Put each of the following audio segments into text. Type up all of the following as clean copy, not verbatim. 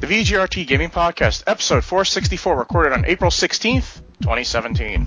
The VGRT Gaming Podcast, episode 464, recorded on April 16th, 2017.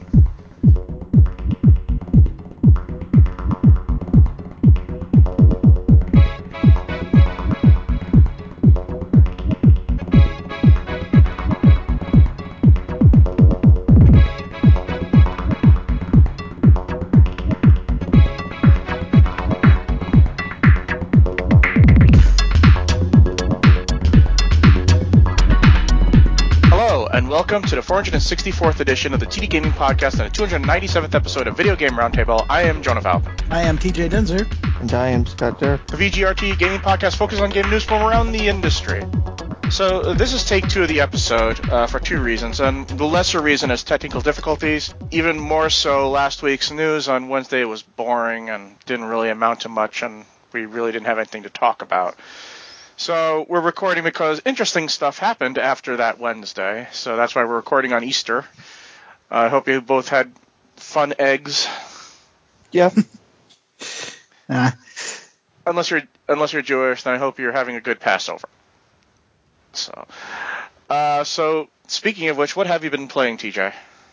Welcome to the 464th edition of the TD Gaming Podcast and the 297th episode of Video Game Roundtable. I am Jonah Falcon. I am TJ Denzer. And I am Scott Dirk. The VGRT Gaming Podcast focuses on game news from around the industry. So this is take 2 of the episode for 2 reasons, and the lesser reason is technical difficulties. Even more so, last week's news on Wednesday was boring and didn't really amount to much, and we really didn't have anything to talk about. So we're recording because interesting stuff happened after that Wednesday, so that's why we're recording on Easter. I hope you both had fun eggs. Yeah. Unless you're Jewish, then I hope you're having a good Passover. So speaking of which, what have you been playing, TJ?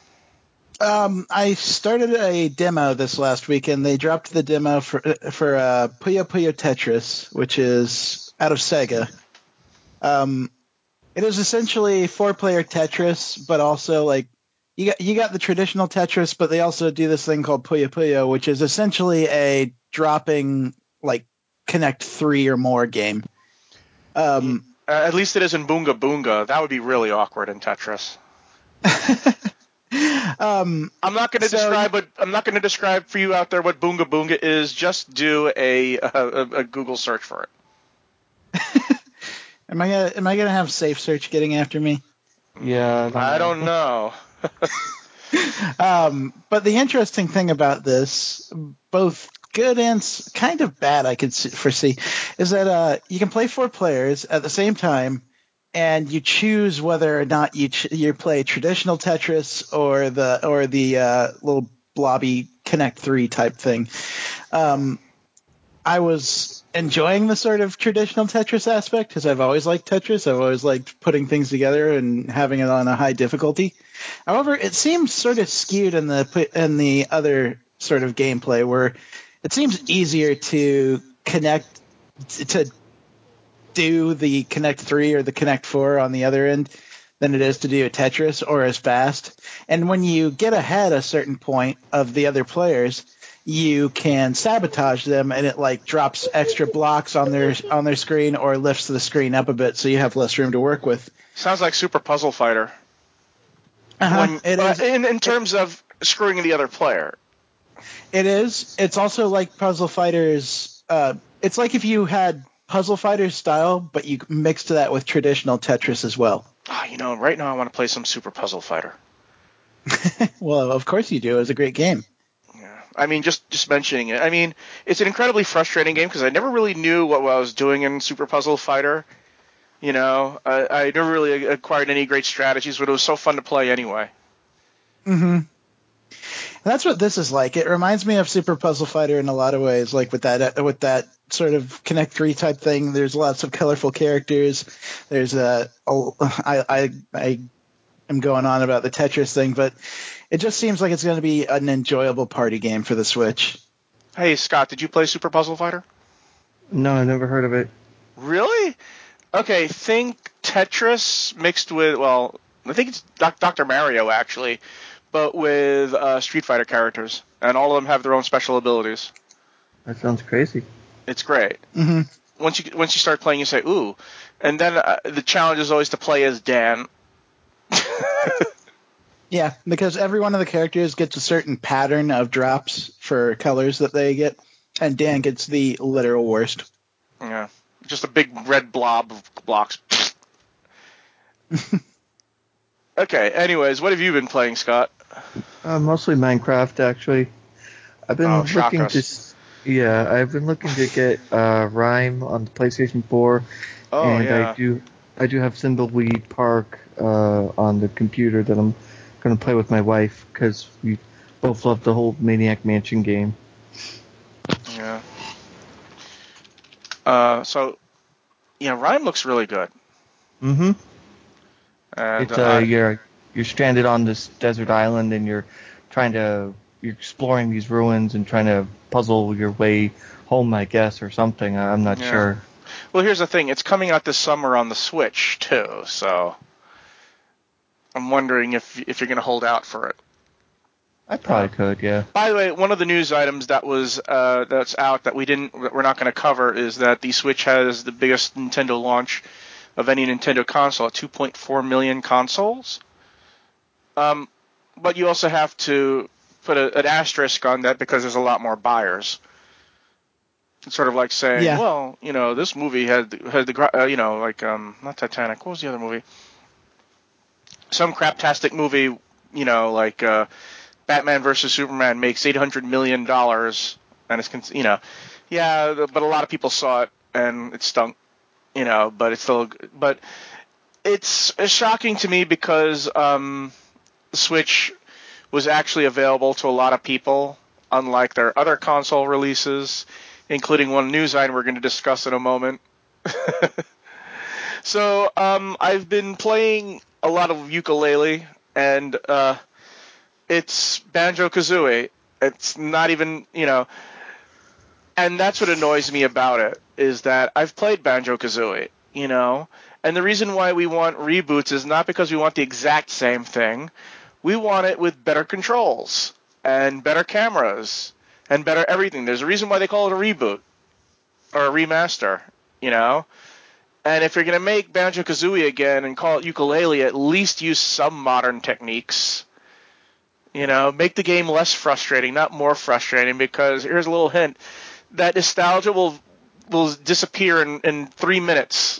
I started a demo this last weekend. They dropped the demo for Puyo Puyo Tetris, which is out of Sega. It is essentially 4-player Tetris, but also like you got the traditional Tetris, but they also do this thing called Puyo Puyo, which is essentially a dropping like Connect 3 or more game. At least it isn't Boonga Boonga. That would be really awkward in Tetris. I'm not going to describe for you out there what Boonga Boonga is. Just do a Google search for it. Am I gonna have Safe Search getting after me? Yeah, I don't know. But the interesting thing about this, both good and kind of bad, I could foresee, is that you can play 4 players at the same time, and you choose whether or not you play traditional Tetris or the little blobby Connect 3 type thing. I was enjoying the sort of traditional Tetris aspect because I've always liked Tetris. I've always liked putting things together and having it on a high difficulty. However, it seems sort of skewed in the other sort of gameplay where it seems easier to do the Connect 3 or the Connect 4 on the other end than it is to do a Tetris or as fast. And when you get ahead a certain point of the other players, you can sabotage them and it like drops extra blocks on their screen or lifts the screen up a bit so you have less room to work with. Sounds like Super Puzzle Fighter. It is. In terms of screwing the other player. It is. It's also like Puzzle Fighters. It's like if you had Puzzle Fighters style, but you mixed that with traditional Tetris as well. Oh, right now I want to play some Super Puzzle Fighter. Well, of course you do. It's a great game. I mean, just mentioning it. I mean, it's an incredibly frustrating game because I never really knew what I was doing in Super Puzzle Fighter. You know, I never really acquired any great strategies, but it was so fun to play anyway. Mm-hmm. That's what this is like. It reminds me of Super Puzzle Fighter in a lot of ways, like with that sort of Connect 3 type thing. There's lots of colorful characters. There's I am going on about the Tetris thing, but it just seems like it's going to be an enjoyable party game for the Switch. Hey, Scott, did you play Super Puzzle Fighter? No, I never heard of it. Really? Okay, think Tetris mixed with, well, I think it's Dr. Mario, actually, but with Street Fighter characters, and all of them have their own special abilities. That sounds crazy. It's great. Mm-hmm. Once you start playing, you say, ooh, and then the challenge is always to play as Dan. Yeah, because every one of the characters gets a certain pattern of drops for colors that they get, and Dan gets the literal worst. Yeah, just a big red blob of blocks. Okay, anyways, what have you been playing, Scott? Mostly Minecraft, actually. I've been looking to get Rime on the PlayStation 4, and yeah. I do have Thimbleweed Park on the computer that I'm going to play with my wife because we both love the whole Maniac Mansion game. Yeah. So, Rime looks really good. Mm-hmm. And It's you're stranded on this desert island, and you're exploring these ruins and trying to puzzle your way home, I guess, or something. I'm not sure. Well, here's the thing. It's coming out this summer on the Switch, too, so I'm wondering if you're going to hold out for it. I probably could, yeah. By the way, one of the news items that was that's out that we're not going to cover is that the Switch has the biggest Nintendo launch of any Nintendo console at 2.4 million consoles. But you also have to put an asterisk on that because there's a lot more buyers. It's sort of like saying, well, this movie had the not Titanic. What was the other movie? Some craptastic movie, like Batman versus Superman makes $800 million, and it's, but a lot of people saw it and it stunk, but it's still, but it's shocking to me because the Switch was actually available to a lot of people, unlike their other console releases, including one news item we're going to discuss in a moment. So I've been playing a lot of ukulele, and it's Banjo-Kazooie. It's not even, and that's what annoys me about it, is that I've played Banjo-Kazooie, and the reason why we want reboots is not because we want the exact same thing. We want it with better controls and better cameras and better everything. There's a reason why they call it a reboot or a remaster, And if you're going to make Banjo-Kazooie again and call it ukulele, at least use some modern techniques. Make the game less frustrating, not more frustrating, because here's a little hint. That nostalgia will disappear in 3 minutes.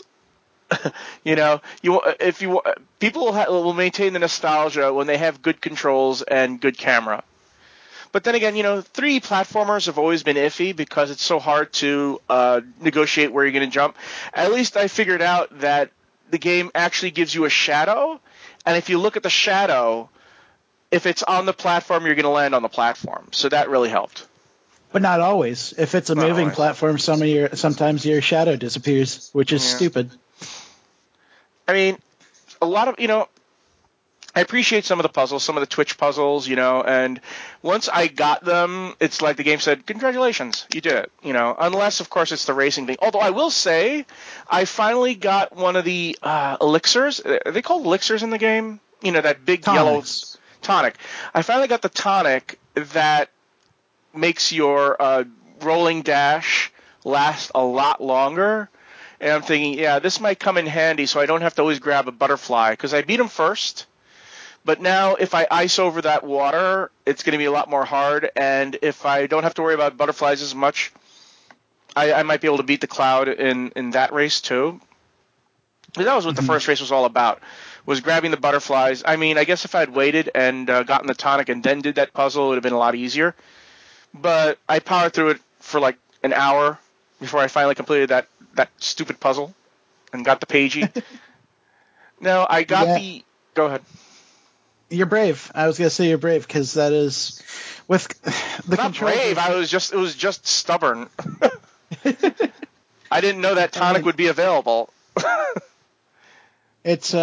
People will maintain the nostalgia when they have good controls and good camera. But then again, 3D platformers have always been iffy because it's so hard to negotiate where you're going to jump. At least I figured out that the game actually gives you a shadow, and if you look at the shadow, if it's on the platform, you're going to land on the platform. So that really helped. But not always. If it's a moving platform, sometimes your shadow disappears, which is stupid. I mean, a lot of, I appreciate some of the puzzles, some of the Twitch puzzles, and once I got them, it's like the game said, congratulations, you did it, unless, of course, it's the racing thing. Although I will say, I finally got one of the elixirs. Are they called elixirs in the game? That big yellow tonic. I finally got the tonic that makes your rolling dash last a lot longer. And I'm thinking, this might come in handy so I don't have to always grab a butterfly, because I beat him first. But now if I ice over that water, it's going to be a lot more hard. And if I don't have to worry about butterflies as much, I might be able to beat the cloud in that race too. But that was what the first race was all about, was grabbing the butterflies. I mean, I guess if I had waited and gotten the tonic and then did that puzzle, it would have been a lot easier. But I powered through it for like an hour before I finally completed that stupid puzzle and got the Pagey. No, I got the... Go ahead. You're brave. I was going to say you're brave, because that is... with the Not brave, it was just stubborn. I didn't know that tonic would be available. It's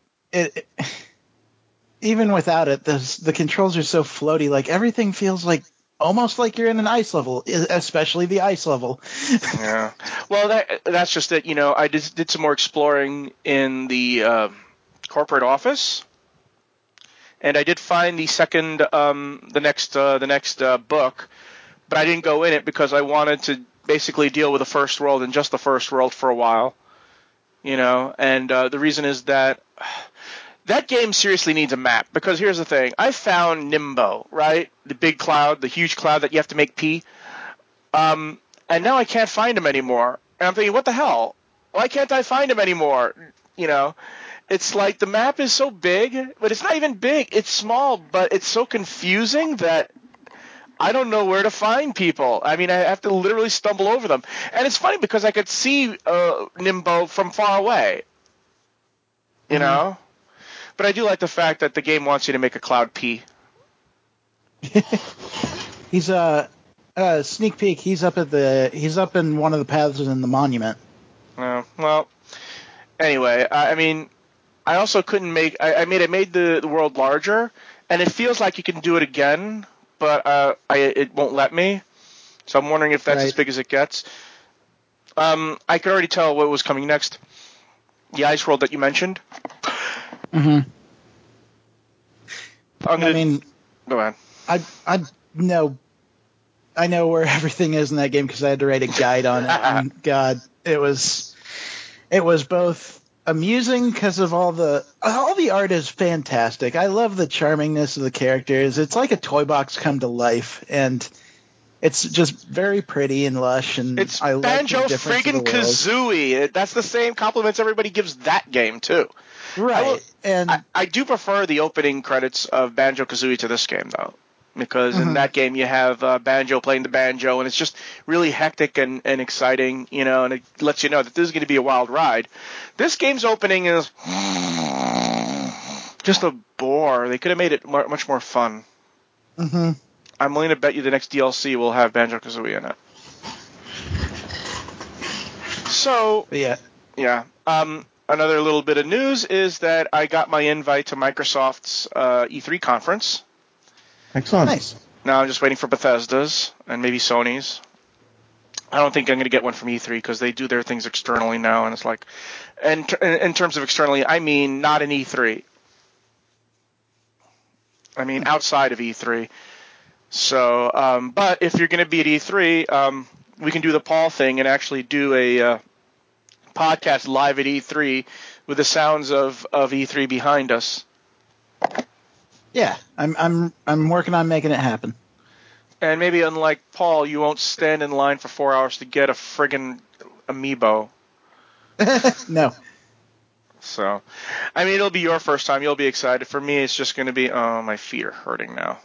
even without it, the controls are so floaty. Like, everything feels like almost like you're in an ice level, especially the ice level. Yeah. Well, that's just it. I just did some more exploring in the corporate office, and I did find the next book, but I didn't go in it because I wanted to basically deal with the first world and just the first world for a while. And the reason is that game seriously needs a map, because here's the thing. I found Nimbo, right? The big cloud, the huge cloud that you have to make pee. And now I can't find him anymore. And I'm thinking, what the hell? Why can't I find him anymore? It's like the map is so big, but it's not even big. It's small, but it's so confusing that I don't know where to find people. I mean, I have to literally stumble over them. And it's funny because I could see Nimbo from far away. You know? But I do like the fact that the game wants you to make a cloud pee. He's sneak peek. He's up in one of the paths in the monument. Well, Anyway, I mean, I also couldn't make. I made the world larger, and it feels like you can do it again, but it won't let me. So I'm wondering if that's as big as it gets. I could already tell what was coming next. The ice world that you mentioned. Mm-hmm. I mean, go ahead. I know where everything is in that game because I had to write a guide on it. And God, it was both amusing because of all the art is fantastic. I love the charmingness of the characters. It's like a toy box come to life, and it's just very pretty and lush. And it's I Banjo like the difference friggin' of the world. Kazooie. That's the same compliments everybody gives that game too. Right, I do prefer the opening credits of Banjo Kazooie to this game though. Because in that game you have Banjo playing the banjo, and it's just really hectic and exciting, and it lets you know that this is going to be a wild ride. This game's opening is just a bore. They could have made it much more fun. Mm-hmm. I'm willing to bet you the next DLC will have Banjo Kazooie in it. So, yeah. Another little bit of news is that I got my invite to Microsoft's E3 conference. Excellent. Nice. Now I'm just waiting for Bethesda's and maybe Sony's. I don't think I'm going to get one from E3 because they do their things externally now, and it's like, and in terms of externally, I mean not in E3. I mean outside of E3. So, but if you're going to be at E3, we can do the Paul thing and actually do a podcast live at E3 with the sounds of E3 behind us. Yeah, I'm working on making it happen. And maybe unlike Paul, you won't stand in line for 4 hours to get a friggin' amiibo. No. So, I mean, it'll be your first time. You'll be excited. For me, it's just going to be, oh, my feet are hurting now.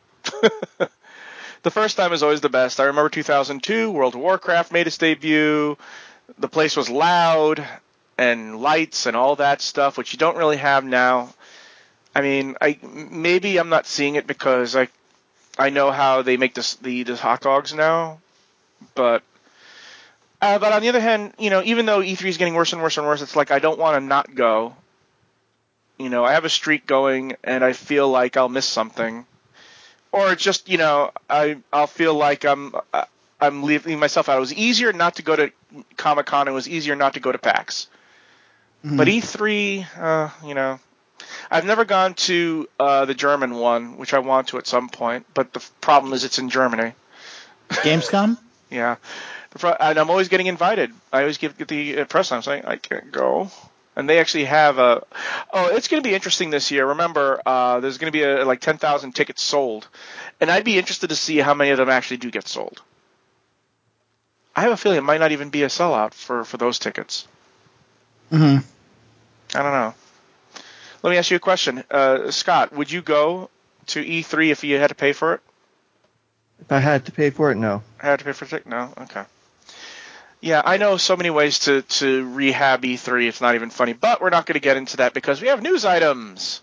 The first time is always the best. I remember 2002, World of Warcraft made its debut. The place was loud and lights and all that stuff, which you don't really have now. I mean, maybe I'm not seeing it because I know how they make the hot dogs now, but on the other hand, even though E3 is getting worse and worse and worse, it's like I don't want to not go. I have a streak going, and I feel like I'll miss something, or it's just I'll feel like I'm leaving myself out. It was easier not to go to Comic-Con. It was easier not to go to PAX, but E3, I've never gone to the German one, which I want to at some point, but the problem is it's in Germany. Gamescom? Yeah. And I'm always getting invited. I always get the press. I'm saying, I can't go. And they actually have it's going to be interesting this year. Remember, there's going to be like 10,000 tickets sold. And I'd be interested to see how many of them actually do get sold. I have a feeling it might not even be a sellout for those tickets. Mm-hmm. I don't know. Let me ask you a question. Scott, would you go to E3 if you had to pay for it? If I had to pay for it, no. I had to pay for it? No? Okay. Yeah, I know so many ways to rehab E3. It's not even funny. But we're not going to get into that because we have news items.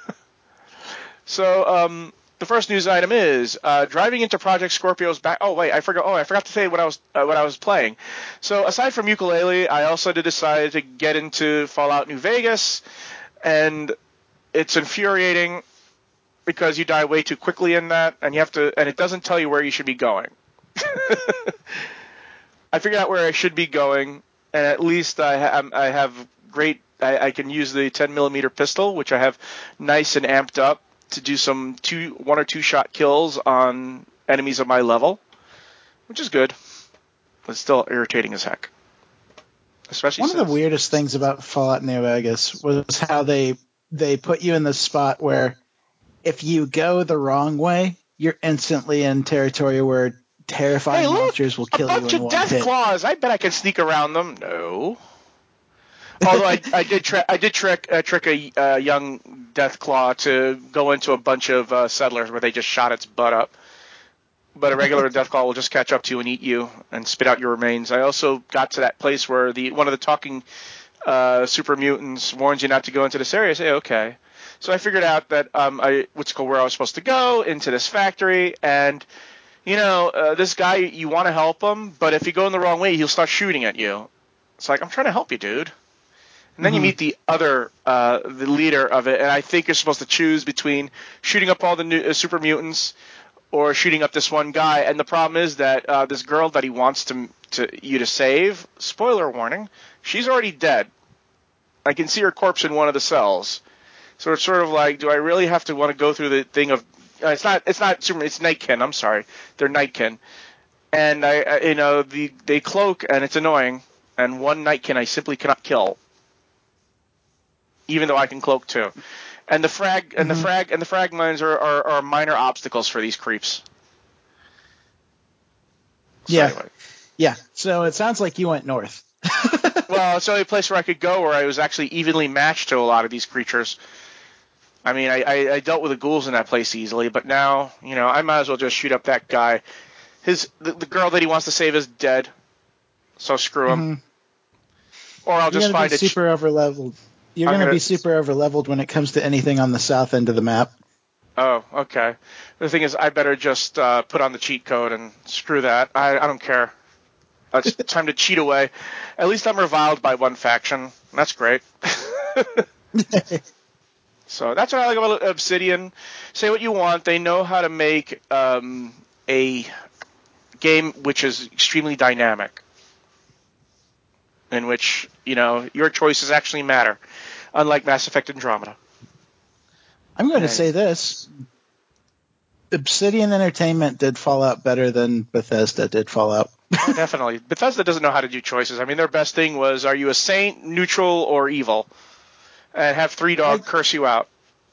So, the first news item is driving into Project Scorpio's back. Oh wait, I forgot to say what I was playing. So aside from Yooka-Laylee, I also decided to get into Fallout New Vegas, and it's infuriating because you die way too quickly in that, and it doesn't tell you where you should be going. I figured out where I should be going, and at least I have great. I can use the 10mm pistol, which I have nice and amped up to do some 1 or 2 shot kills on enemies of my level, which is good, but still irritating as heck. Especially one of the weirdest things about Fallout New Vegas was how they put you in the spot where if you go the wrong way, you're instantly in territory where terrifying monsters will kill you in one hit. A bunch of death claws. I bet I can sneak around them. No. Although I did trick a young Deathclaw to go into a bunch of settlers where they just shot its butt up. But a regular Deathclaw will just catch up to you and eat you and spit out your remains. I also got to that place where one of the talking super mutants warns you not to go into this area. I say, okay. So I figured out that where I was supposed to go, into this factory, and this guy, you want to help him, but if you go in the wrong way, he'll start shooting at you. It's like, I'm trying to help you, dude. And then you meet the leader of it, and I think you're supposed to choose between shooting up all the new, super mutants or shooting up this one guy. And the problem is that this girl that he wants you to save, spoiler warning, she's already dead. I can see her corpse in one of the cells. So it's sort of like, do I really have to want to go through the thing of it's not Superman, it's Nightkin. I'm sorry, they're Nightkin, and they cloak, and it's annoying. And one Nightkin I simply cannot kill, even though I can cloak too. And the frag mines are minor obstacles for these creeps. So anyway. Yeah. So it sounds like you went north. Well, it's the only place where I could go where I was actually evenly matched to a lot of these creatures. I mean, I dealt with the ghouls in that place easily, but now, I might as well just shoot up that guy. The girl that he wants to save is dead, so screw him. Or I'll just find it. Super overleveled. You're going to be super overleveled when it comes to anything on the south end of the map. Oh, okay. The thing is, I better just put on the cheat code and screw that. I don't care. It's time to cheat away. At least I'm reviled by one faction. That's great. So that's what I like about Obsidian. Say what you want. They know how to make a game which is extremely dynamic, in which, your choices actually matter, unlike Mass Effect Andromeda. I'm going to say this. Obsidian Entertainment did Fallout better than Bethesda did Fallout. Oh, definitely. Bethesda doesn't know how to do choices. I mean, their best thing was, are you a saint, neutral, or evil? And have Three Dog curse you out.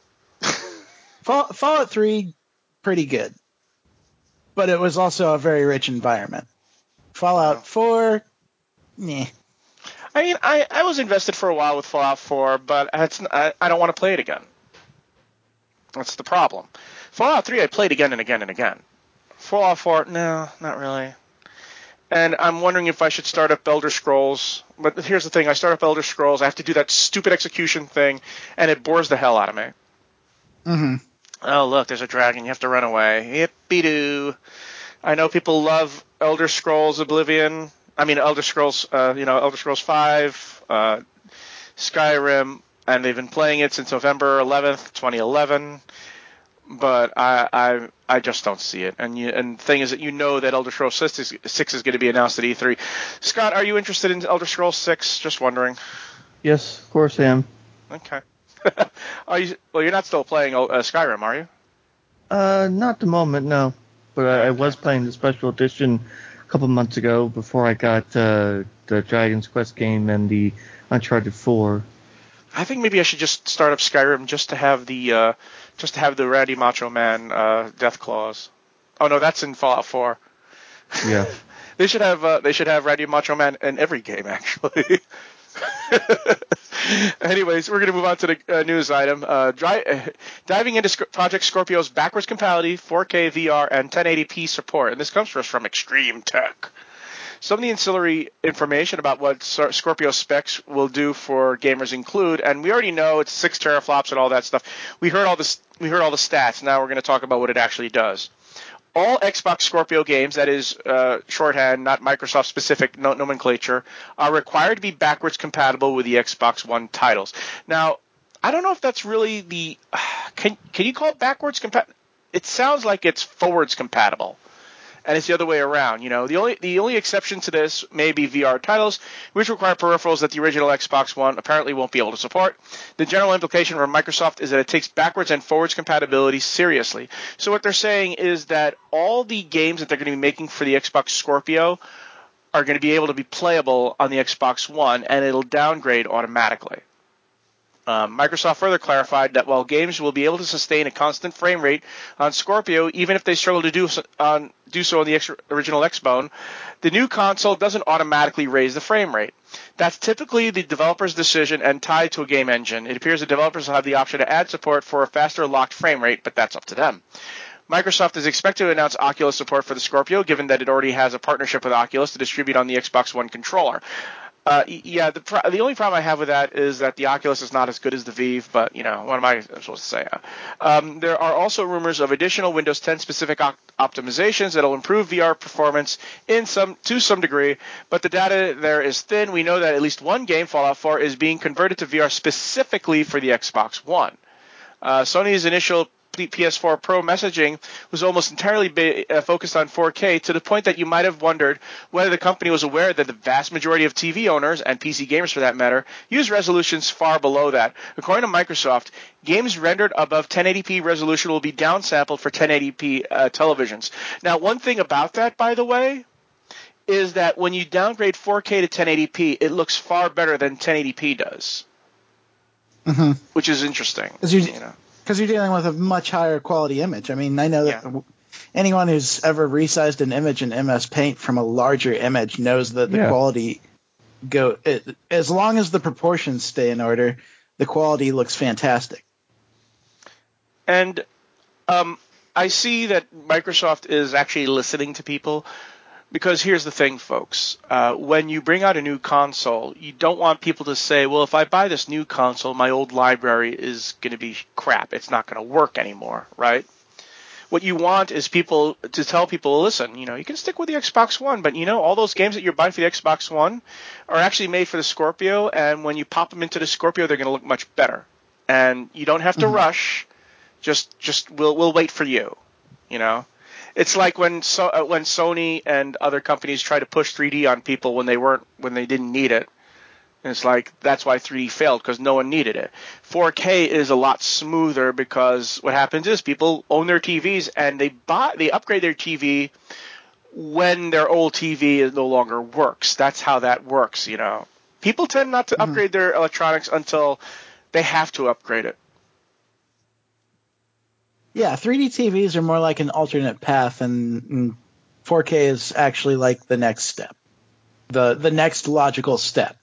Fallout 3, pretty good. But it was also a very rich environment. Fallout 4, meh. I mean, I was invested for a while with Fallout 4, but I don't want to play it again. That's the problem. Fallout 3 I played again and again and again. Fallout 4, no, not really. And I'm wondering if I should start up Elder Scrolls. But here's the thing. I start up Elder Scrolls. I have to do that stupid execution thing, and it bores the hell out of me. Mm-hmm. Oh, look, there's a dragon. You have to run away. Yippee-doo. I know people love Elder Scrolls Oblivion. I mean, Elder Scrolls, Elder Scrolls 5, Skyrim, and they've been playing it since November 11th, 2011. But I just don't see it. And the thing is that that Elder Scrolls 6 is going to be announced at E3. Scott, are you interested in Elder Scrolls 6? Just wondering. Yes, of course I am. Okay. You're not still playing Skyrim, are you? Not at the moment, no. But I was playing the special edition a couple months ago before I got the Dragon's Quest game and the Uncharted 4. I think maybe I should just start up Skyrim just to have the Randy Macho Man death clause. Oh no, that's in Fallout 4. Yeah. They should have Randy Macho Man in every game, actually. Anyways, we're going to move on to the news item. Diving into Project Scorpio's backwards compatibility, 4K VR, and 1080p support. And this comes to us from Extreme Tech. Some of the ancillary information about what Scorpio specs will do for gamers include, and we already know it's 6 teraflops and all that stuff. We heard all the stats. Now we're going to talk about what it actually does. All Xbox Scorpio games, that is shorthand, not Microsoft-specific nomenclature, are required to be backwards compatible with the Xbox One titles. Now, I don't know if that's really the can you call it backwards compatible? It sounds like it's forwards compatible. And it's the other way around. The only exception to this may be VR titles, which require peripherals that the original Xbox One apparently won't be able to support. The general implication from Microsoft is that it takes backwards and forwards compatibility seriously. So what they're saying is that all the games that they're going to be making for the Xbox Scorpio are going to be able to be playable on the Xbox One, and it'll downgrade automatically. Microsoft further clarified that while games will be able to sustain a constant frame rate on Scorpio, even if they struggle to do so on the original Xbone, the new console doesn't automatically raise the frame rate. That's typically the developer's decision and tied to a game engine. It appears the developers will have the option to add support for a faster locked frame rate, but that's up to them. Microsoft is expected to announce Oculus support for the Scorpio, given that it already has a partnership with Oculus to distribute on the Xbox One controller. Yeah, the only problem I have with that is that the Oculus is not as good as the Vive, but, what am I supposed to say? There are also rumors of additional Windows 10 specific optimizations that will improve VR performance to some degree, but the data there is thin. We know that at least one game, Fallout 4, is being converted to VR specifically for the Xbox One. Sony's initial PS4 Pro messaging was almost entirely focused on 4K, to the point that you might have wondered whether the company was aware that the vast majority of TV owners, and PC gamers for that matter, use resolutions far below that. According to Microsoft, games rendered above 1080p resolution will be downsampled for 1080p televisions. Now, one thing about that, by the way, is that when you downgrade 4K to 1080p, it looks far better than 1080p does, which is interesting. Because you're dealing with a much higher quality image. I mean, I know that anyone who's ever resized an image in MS Paint from a larger image knows that the quality as long as the proportions stay in order, the quality looks fantastic. And I see that Microsoft is actually listening to people. Because here's the thing, folks. When you bring out a new console, you don't want people to say, well, if I buy this new console, my old library is going to be crap. It's not going to work anymore, right? What you want is people to tell people, listen, you can stick with the Xbox One, but all those games that you're buying for the Xbox One are actually made for the Scorpio, and when you pop them into the Scorpio, they're going to look much better. And you don't have to rush. We'll wait for you, It's like when Sony and other companies try to push 3D on people when they didn't need it. And it's like that's why 3D failed, because no one needed it. 4K is a lot smoother because what happens is people own their TVs and they upgrade their TV when their old TV no longer works. That's how that works, People tend not to upgrade their electronics until they have to upgrade it. Yeah, 3D TVs are more like an alternate path, and 4K is actually like the next step, the next logical step.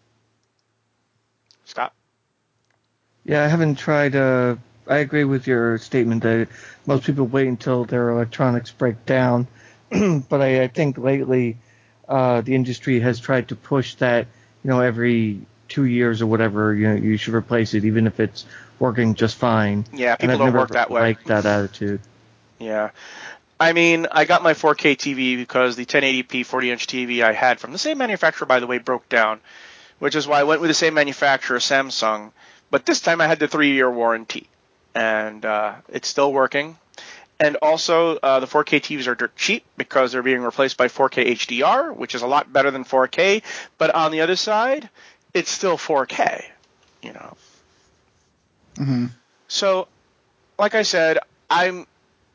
Scott? Yeah, I haven't tried. I agree with your statement that most people wait until their electronics break down, but I think lately the industry has tried to push that, every 2 years or whatever, you should replace it, even if it's working just fine. Yeah, people don't work that way. Like that attitude. Yeah. I mean, I got my 4K TV because the 1080p 40-inch TV I had from the same manufacturer, by the way, broke down, which is why I went with the same manufacturer, Samsung. But this time I had the 3-year warranty, and it's still working. And also, the 4K TVs are dirt cheap because they're being replaced by 4K HDR, which is a lot better than 4K. But on the other side, it's still 4K, So, like I said, I'd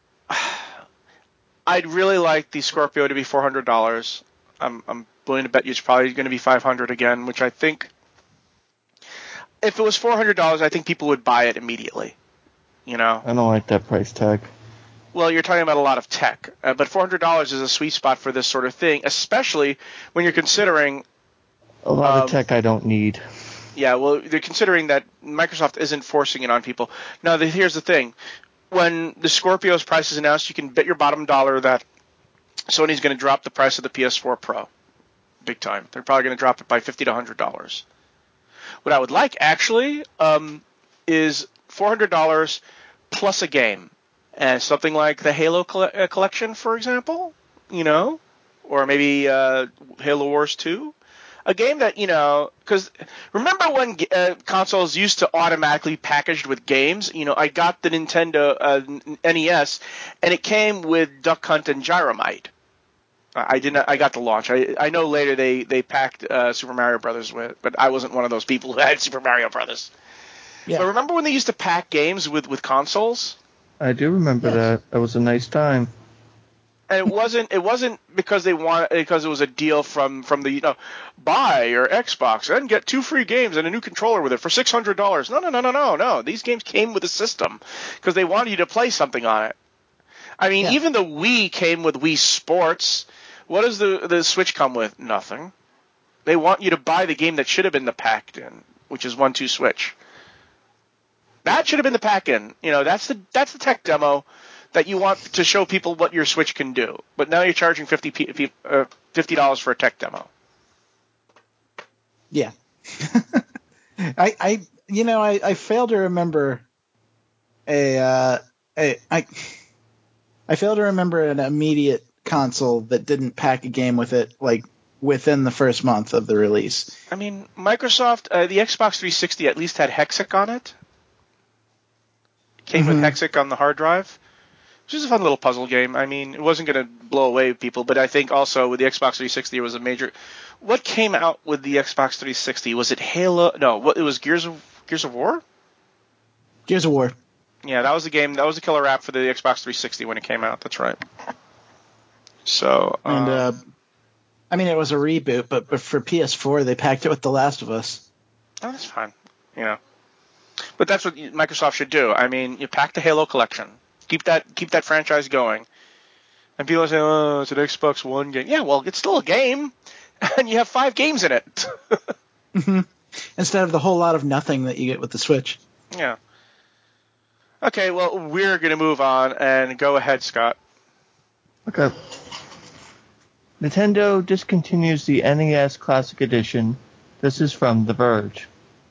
really like the Scorpio to be $400. I'm willing to bet you it's probably going to be $500 again, which I think, if it was $400, I think people would buy it immediately. I don't like that price tag. Well, you're talking about a lot of tech, but $400 is a sweet spot for this sort of thing, especially when you're considering a lot of tech I don't need. Yeah, well, they're considering that Microsoft isn't forcing it on people. Now, here's the thing. When the Scorpio's price is announced, you can bet your bottom dollar that Sony's going to drop the price of the PS4 Pro. Big time. They're probably going to drop it by $50 to $100. What I would like, actually, is $400 plus a game. And something like the Halo collection, for example, or maybe Halo Wars 2. A game that, because remember when consoles used to automatically packaged with games? I got the Nintendo NES, and it came with Duck Hunt and Gyromite. I didn't. I got the launch. I know later they packed Super Mario Brothers with, but I wasn't one of those people who had Super Mario Brothers. Yeah. But remember when they used to pack games with consoles? I do remember that. That was a nice time. And it wasn't because because it was a deal from the buy your Xbox and get 2 free games and a new controller with it for $600. No. These games came with a system because they wanted you to play something on it. I mean, even the Wii came with Wii Sports. What does the Switch come with? Nothing. They want you to buy the game that should have been the packed-in, which is 1-2 Switch. That should have been the pack-in. That's the tech demo that you want to show people what your Switch can do. But now you're charging $50 for a tech demo. Yeah. I fail to remember I fail to remember an immediate console that didn't pack a game with it like within the first month of the release. I mean, Microsoft, the Xbox 360 at least had Hexic on it. Came with Hexic on the hard drive, which is a fun little puzzle game. I mean, it wasn't going to blow away people, but I think also with the Xbox 360 it was a major. What came out with the Xbox 360? Was it Halo? No, it was Gears of War. Gears of War. Yeah, that was the game. That was the killer app for the Xbox 360 when it came out. That's right. So, I mean, it was a reboot, but for PS4 they packed it with The Last of Us. Oh, that's fine. You know, but that's what Microsoft should do. I mean, you pack the Halo collection, keep that franchise going, and people say, "Oh, it's an Xbox One game." Yeah, well, it's still a game, and you have 5 games in it. Instead of the whole lot of nothing that you get with the Switch. Yeah. Okay, well, we're going to move on, and go ahead, Scott. Okay. Nintendo discontinues the NES Classic Edition. This is from The Verge.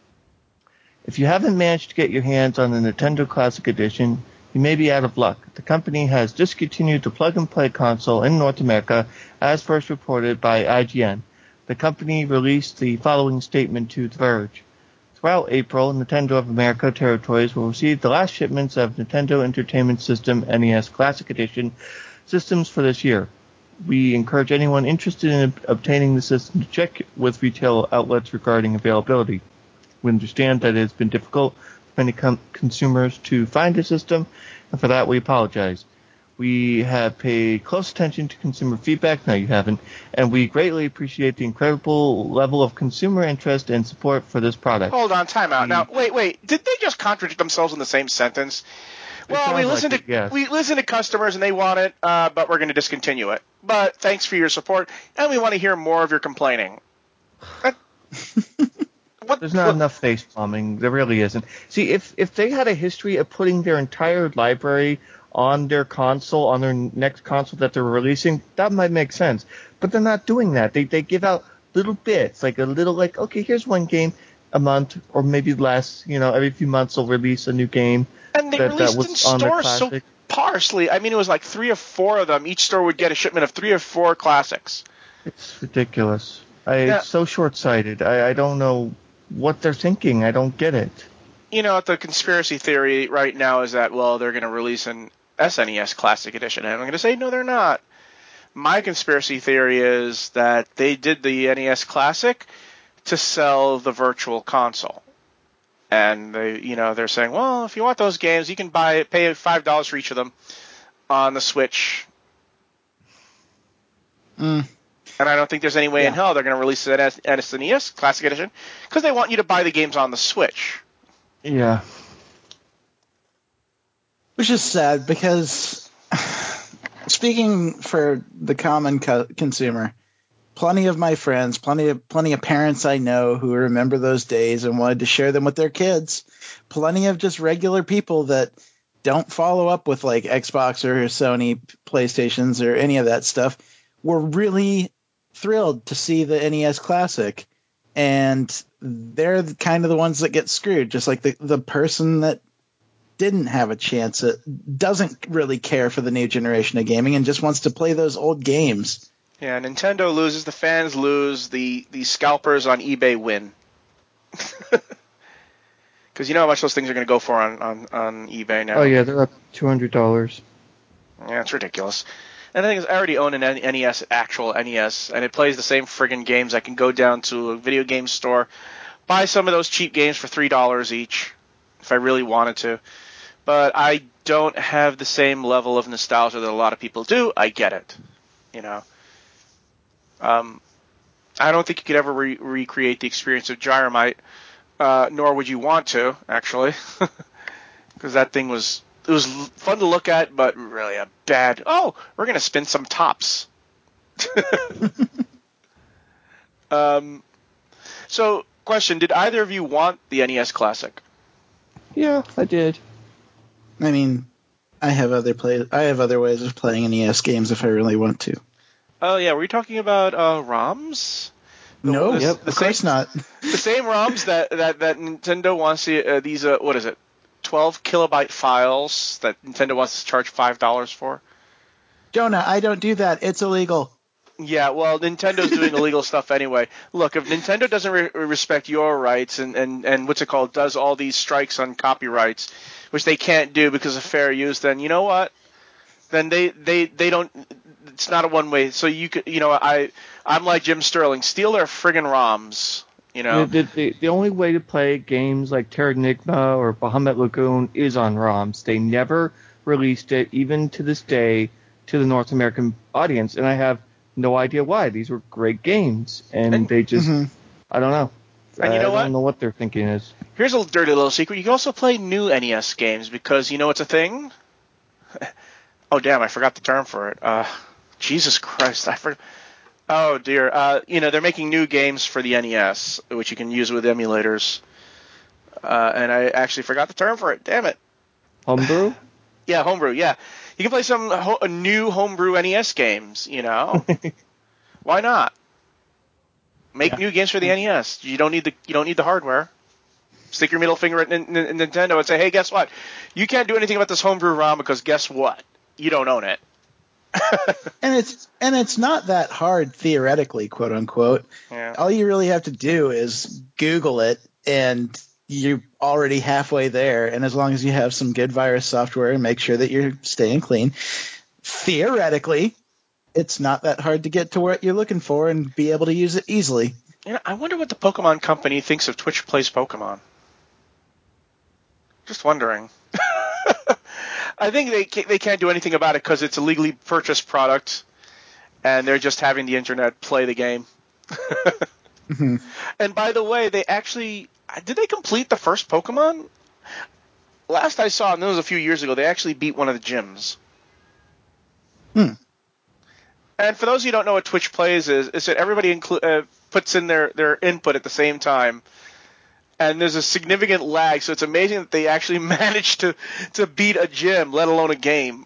If you haven't managed to get your hands on the Nintendo Classic Edition, you may be out of luck. The company has discontinued the plug-and-play console in North America, as first reported by IGN. The company released the following statement to The Verge. Throughout April, Nintendo of America territories will receive the last shipments of Nintendo Entertainment System NES Classic Edition systems for this year. We encourage anyone interested in obtaining the system to check with retail outlets regarding availability. We understand that it has been difficult for many consumers to find a system, and for that we apologize. We have paid close attention to consumer feedback. No, you haven't. And we greatly appreciate the incredible level of consumer interest and support for this product. Hold on, time out. Now, wait. Did they just contradict themselves in the same sentence? Well, we listen to customers and they want it, but we're going to discontinue it. But thanks for your support, and we want to hear more of your complaining. There's not enough face bombing. There really isn't. See, if they had a history of putting their entire library on their console, on their next console that they're releasing, that might make sense. But they're not doing that. They give out little bits, like okay, here's one game a month, or maybe less. Every few months they'll release a new game. And they released in stores so sparsely. I mean, it was like 3 or 4 of them. Each store would get a shipment of 3 or 4 classics. It's ridiculous. It's so short-sighted. I don't know what they're thinking. I don't get it. The conspiracy theory right now is that, well, they're going to release an SNES Classic Edition. And I'm going to say, no, they're not. My conspiracy theory is that they did the NES Classic to sell the virtual console. And they're saying, well, if you want those games, you can pay $5 for each of them on the Switch. And I don't think there's any way in hell they're going to release an SNES Classic Edition because they want you to buy the games on the Switch. Yeah. Which is sad because, speaking for the common consumer, plenty of my friends, plenty of parents I know who remember those days and wanted to share them with their kids. Plenty of just regular people that don't follow up with like Xbox or Sony PlayStations or any of that stuff were really thrilled to see the NES Classic. And they're kind of the ones that get screwed, just like the person that didn't have a chance, doesn't really care for the new generation of gaming and just wants to play those old games. Yeah, Nintendo loses, the fans lose, the scalpers on eBay win. Because you know how much those things are going to go for on eBay now. Oh, yeah, they're up $200. Yeah, it's ridiculous. And the thing is, I already own an actual NES, and it plays the same friggin' games. I can go down to a video game store, buy some of those cheap games for $3 each, if I really wanted to. But I don't have the same level of nostalgia that a lot of people do. I get it. I don't think you could ever recreate the experience of Gyromite, nor would you want to, actually, because that thing was fun to look at, but really a bad. Oh, we're gonna spin some tops. So, question: did either of you want the NES Classic? Yeah, I did. I mean, I have other ways of playing NES games if I really want to. Oh yeah, were you talking about ROMs? No, Yep. of course not. The same ROMs that Nintendo wants to, these, what is it, 12 kilobyte files that Nintendo wants to charge $5 for? Jonah, I don't do that. It's illegal. Yeah, well, Nintendo's doing illegal stuff anyway. Look, if Nintendo doesn't respect your rights and what's it called, does all these strikes on copyrights, which they can't do because of fair use, then you know what? Then they don't. It's not a one way. So you could, I'm like Jim Sterling, steal their friggin' ROMs. The only way to play games like Terranigma or Bahamut Lagoon is on ROMs. They never released it, even to this day, to the North American audience, and I have no idea why. These were great games, and they just, I don't know. And you know I don't know what their thinking is. Here's a dirty little secret. You can also play new NES games because you know it's a thing? Oh, damn, I forgot the term for it. Jesus Christ, I forgot. Oh, dear. They're making new games for the NES, which you can use with emulators. And I actually forgot the term for it. Damn it. Homebrew? Yeah, homebrew, yeah. You can play some new homebrew NES games, Why not? Make new games for the NES. You don't need the hardware. Stick your middle finger at Nintendo and say, hey, guess what? You can't do anything about this homebrew ROM because guess what? You don't own it. And it's not that hard theoretically, quote unquote. Yeah. All you really have to do is Google it, and you're already halfway there. And as long as you have some good virus software and make sure that you're staying clean, theoretically, it's not that hard to get to what you're looking for and be able to use it easily. I wonder what the Pokemon company thinks of Twitch Plays Pokemon. Just wondering. I think they can't do anything about it because it's a legally purchased product, and they're just having the internet play the game. Mm-hmm. And by the way, did they complete the first Pokemon? Last I saw, and this was a few years ago, they actually beat one of the gyms. And for those of you who don't know what Twitch Plays is that everybody puts in their input at the same time. And there's a significant lag, so it's amazing that they actually managed to beat a gym, let alone a game.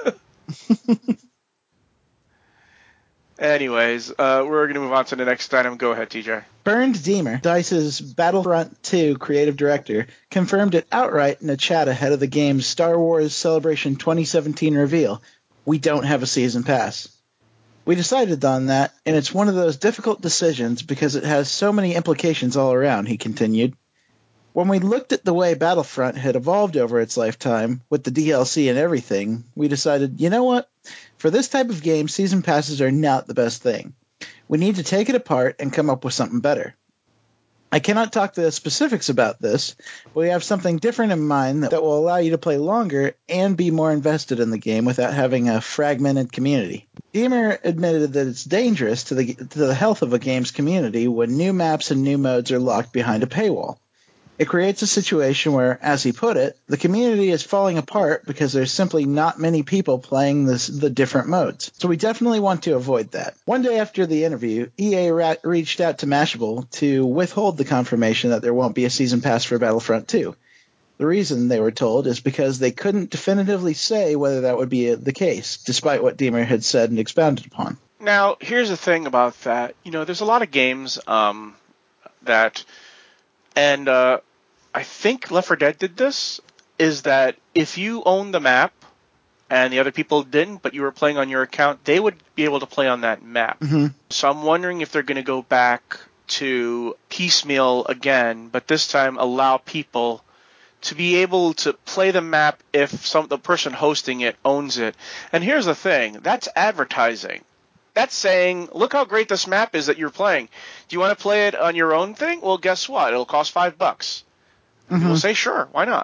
Anyways, we're going to move on to the next item. Go ahead, TJ. Bernd Deemer, DICE's Battlefront 2 creative director, confirmed it outright in a chat ahead of the game's Star Wars Celebration 2017 reveal. We don't have a season pass. We decided on that, and it's one of those difficult decisions because it has so many implications all around, he continued. When we looked at the way Battlefront had evolved over its lifetime, with the DLC and everything, we decided, you know what? For this type of game, season passes are not the best thing. We need to take it apart and come up with something better. I cannot talk the specifics about this, but we have something different in mind that will allow you to play longer and be more invested in the game without having a fragmented community. Deemer admitted that it's dangerous to the health of a game's community when new maps and new modes are locked behind a paywall. It creates a situation where, as he put it, the community is falling apart because there's simply not many people playing the different modes. So we definitely want to avoid that. One day after the interview, EA reached out to Mashable to withhold the confirmation that there won't be a season pass for Battlefront 2. The reason, they were told, is because they couldn't definitively say whether that would be the case, despite what Deemer had said and expounded upon. Now, here's the thing about that. There's a lot of games that, and I think Left 4 Dead did this, is that if you own the map and the other people didn't, but you were playing on your account, they would be able to play on that map. Mm-hmm. So I'm wondering if they're going to go back to piecemeal again, but this time allow people to be able to play the map if the person hosting it owns it. And here's the thing, that's advertising. That's saying, look how great this map is that you're playing. Do you want to play it on your own thing? Well, guess what? It'll cost $5. Mm-hmm. We'll say, sure, why not?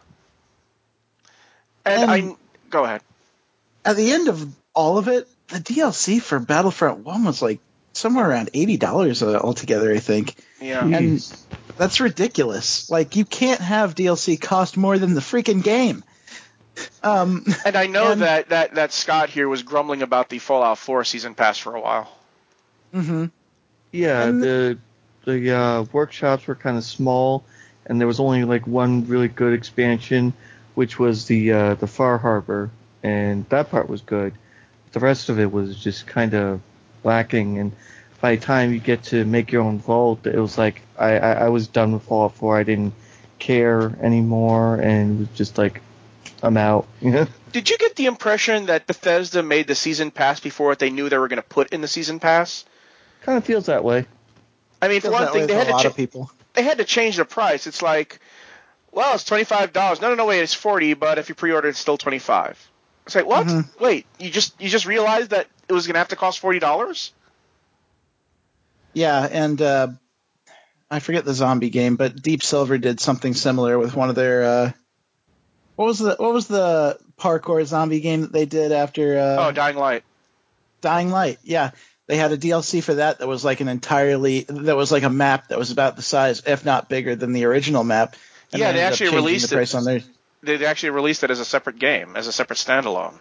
And go ahead. At the end of all of it, the DLC for Battlefront 1 was like somewhere around $80 altogether, I think. Yeah. And that's ridiculous. Like, you can't have DLC cost more than the freaking game. And I know that Scott here was grumbling about the Fallout 4 season pass for a while. Mm-hmm. Yeah, the workshops were kind of small, and there was only like one really good expansion, which was the Far Harbor, and that part was good. The rest of it was just kind of lacking, and by the time you get to make your own vault, it was like I was done with Fallout 4. I didn't care anymore, and it was just like, I'm out. Did you get the impression that Bethesda made the season pass before what they knew they were going to put in the season pass? Kind of feels that way. I mean, for one thing, they had to change the price. It's like, well, it's $25. No, wait, it's $40, but if you pre-order, it's still $25. It's like, what? Mm-hmm. Wait, you just realized that it was going to have to cost $40? Yeah, and I forget the zombie game, but Deep Silver did something similar with one of their what was the parkour zombie game that they did after Dying Light. Dying Light. Yeah. They had a DLC for that was like a map that was about the size, if not bigger, than the original map. And yeah, they actually released the price on there. They actually released it as a separate game, as a separate standalone.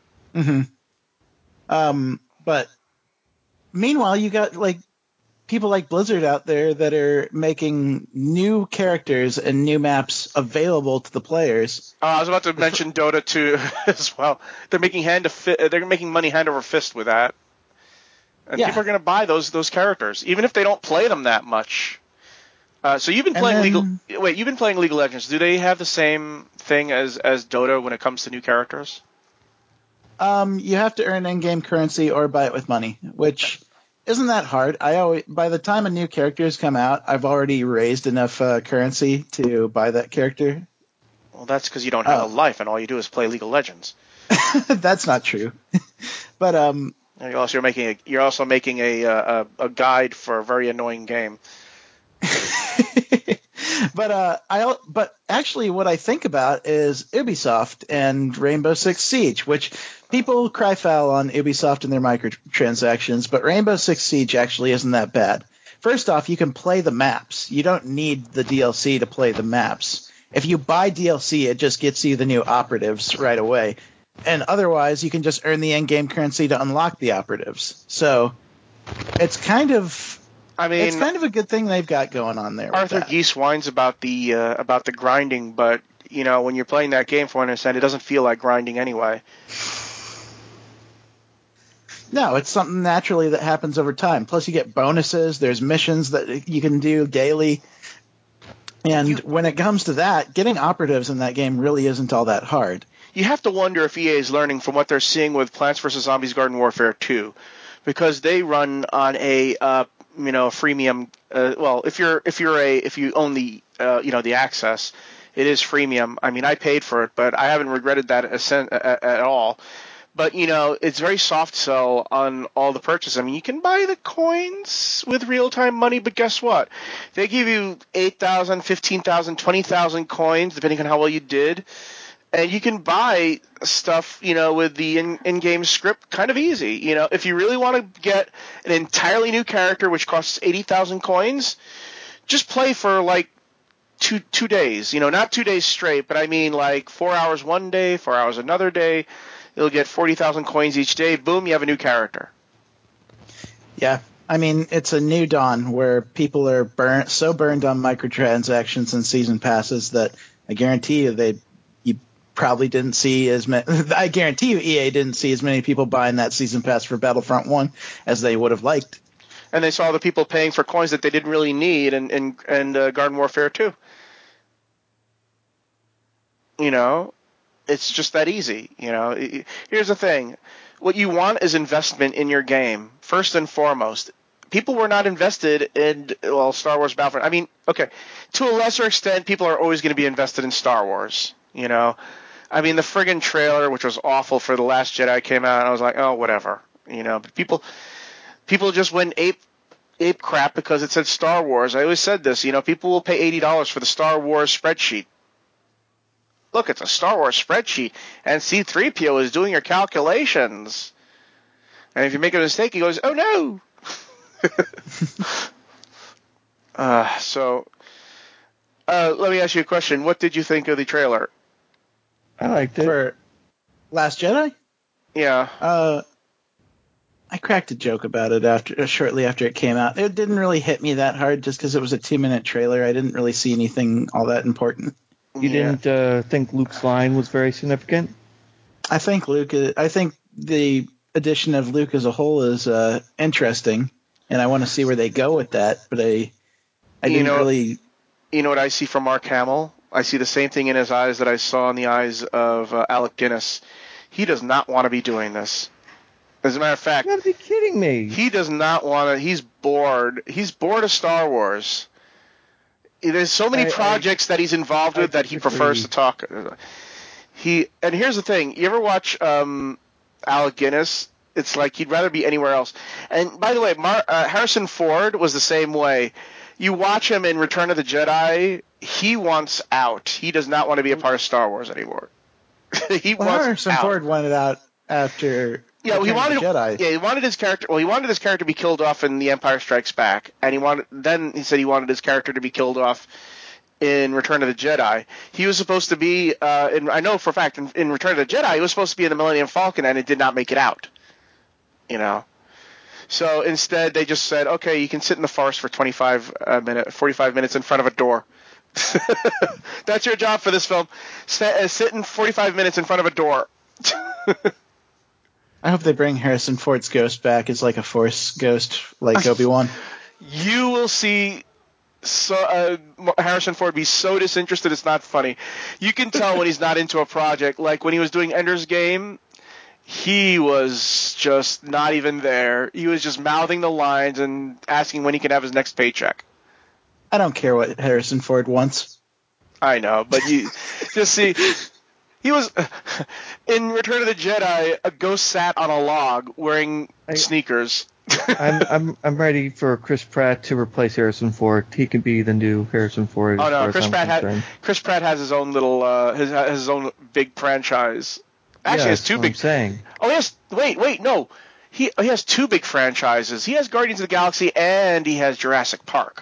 Mm-hmm. But meanwhile, you got like people like Blizzard out there that are making new characters and new maps available to the players. I was about to mention Dota 2 as well. They're making money hand over fist with that. And people are going to buy those characters, even if they don't play them that much. So you've been playing You've been playing League of Legends. Do they have the same thing as Dota when it comes to new characters? You have to earn in-game currency or buy it with money, which isn't that hard. By the time a new character has come out, I've already raised enough currency to buy that character. Well, that's because you don't have a life, and all you do is play League of Legends. That's not true. But you're also making a guide for a very annoying game. But actually, what I think about is Ubisoft and Rainbow Six Siege, which people cry foul on Ubisoft and their microtransactions, but Rainbow Six Siege actually isn't that bad. First off, you can play the maps. You don't need the DLC to play the maps. If you buy DLC, it just gets you the new operatives right away. And otherwise, you can just earn the in-game currency to unlock the operatives. So it's kind of a good thing they've got going on there. Arthur Geese whines about the grinding, but when you're playing that game, for 100%, it doesn't feel like grinding anyway. No, it's something naturally that happens over time. Plus, you get bonuses. There's missions that you can do daily. And when it comes to that, getting operatives in that game really isn't all that hard. You have to wonder if EA is learning from what they're seeing with Plants vs. Zombies Garden Warfare 2, because they run on a freemium. If you own the the access, it is freemium. I mean, I paid for it, but I haven't regretted that at all. But it's very soft sell on all the purchases. I mean, you can buy the coins with real-time money, but guess what? They give you 8,000, 15,000, 20,000 coins, depending on how well you did. And you can buy stuff, with the in-game script kind of easy. If you really want to get an entirely new character, which costs 80,000 coins, just play for like two days. Not 2 days straight, but I mean like 4 hours one day, 4 hours another day. You'll get 40,000 coins each day. Boom, you have a new character. Yeah. I mean, it's a new dawn where people are so burned on microtransactions and season passes that I guarantee you probably didn't see as many. I guarantee you EA didn't see as many people buying that season pass for Battlefront 1 as they would have liked. And they saw the people paying for coins that they didn't really need in Garden Warfare 2. It's just that easy. Here's the thing. What you want is investment in your game, first and foremost. People were not invested in, Star Wars Battlefront. I mean, okay, to a lesser extent, people are always going to be invested in Star Wars, I mean, the friggin' trailer, which was awful for The Last Jedi, came out, and I was like, oh, whatever. But people just went ape crap because it said Star Wars. I always said this, people will pay $80 for the Star Wars spreadsheet. Look, it's a Star Wars spreadsheet, and C-3PO is doing your calculations. And if you make a mistake, he goes, oh, no! Let me ask you a question. What did you think of the trailer? I liked it. For Last Jedi? Yeah. I cracked a joke about it shortly after it came out. It didn't really hit me that hard just because it was a 2-minute trailer. I didn't really see anything all that important. You didn't think Luke's line was very significant? I think the addition of Luke as a whole is interesting. and I want to see where they go with that. But I didn't really. You know what I see from Mark Hamill? I see the same thing in his eyes that I saw in the eyes of Alec Guinness. He does not want to be doing this. As a matter of fact, You gotta be kidding me. he does not want to. He's bored. He's bored of Star Wars. There's so many projects that he's involved with that he prefers to talk. And here's the thing: you ever watch Alec Guinness? It's like he'd rather be anywhere else. And by the way, Harrison Ford was the same way. You watch him in Return of the Jedi, he wants out. He does not want to be a part of Star Wars anymore. Harrison Ford wanted out after he wanted Jedi. Yeah, he wanted his character. Well, he wanted his character to be killed off in The Empire Strikes Back, and then he said he wanted his character to be killed off in Return of the Jedi. He was supposed to be, I know for a fact, in Return of the Jedi, he was supposed to be in the Millennium Falcon, and it did not make it out. You know. So instead, they just said, okay, you can sit in the forest for 45 minutes in front of a door. That's your job for this film. Sit in 45 minutes in front of a door. I hope they bring Harrison Ford's ghost back as like a Force ghost, like Obi-Wan. You will see Harrison Ford be so disinterested it's not funny. You can tell when he's not into a project. Like when he was doing Ender's Game, he was just not even there. He was just mouthing the lines and asking when he could have his next paycheck. I don't care what Harrison Ford wants. I know, but you just see, he was in Return of the Jedi. A ghost sat on a log wearing sneakers. I'm ready for Chris Pratt to replace Harrison Ford. He can be the new Harrison Ford. Oh no, Chris Pratt has his own little his own big franchise. Actually, he has two big. I'm saying. Oh, no. He has two big franchises. He has Guardians of the Galaxy and he has Jurassic Park.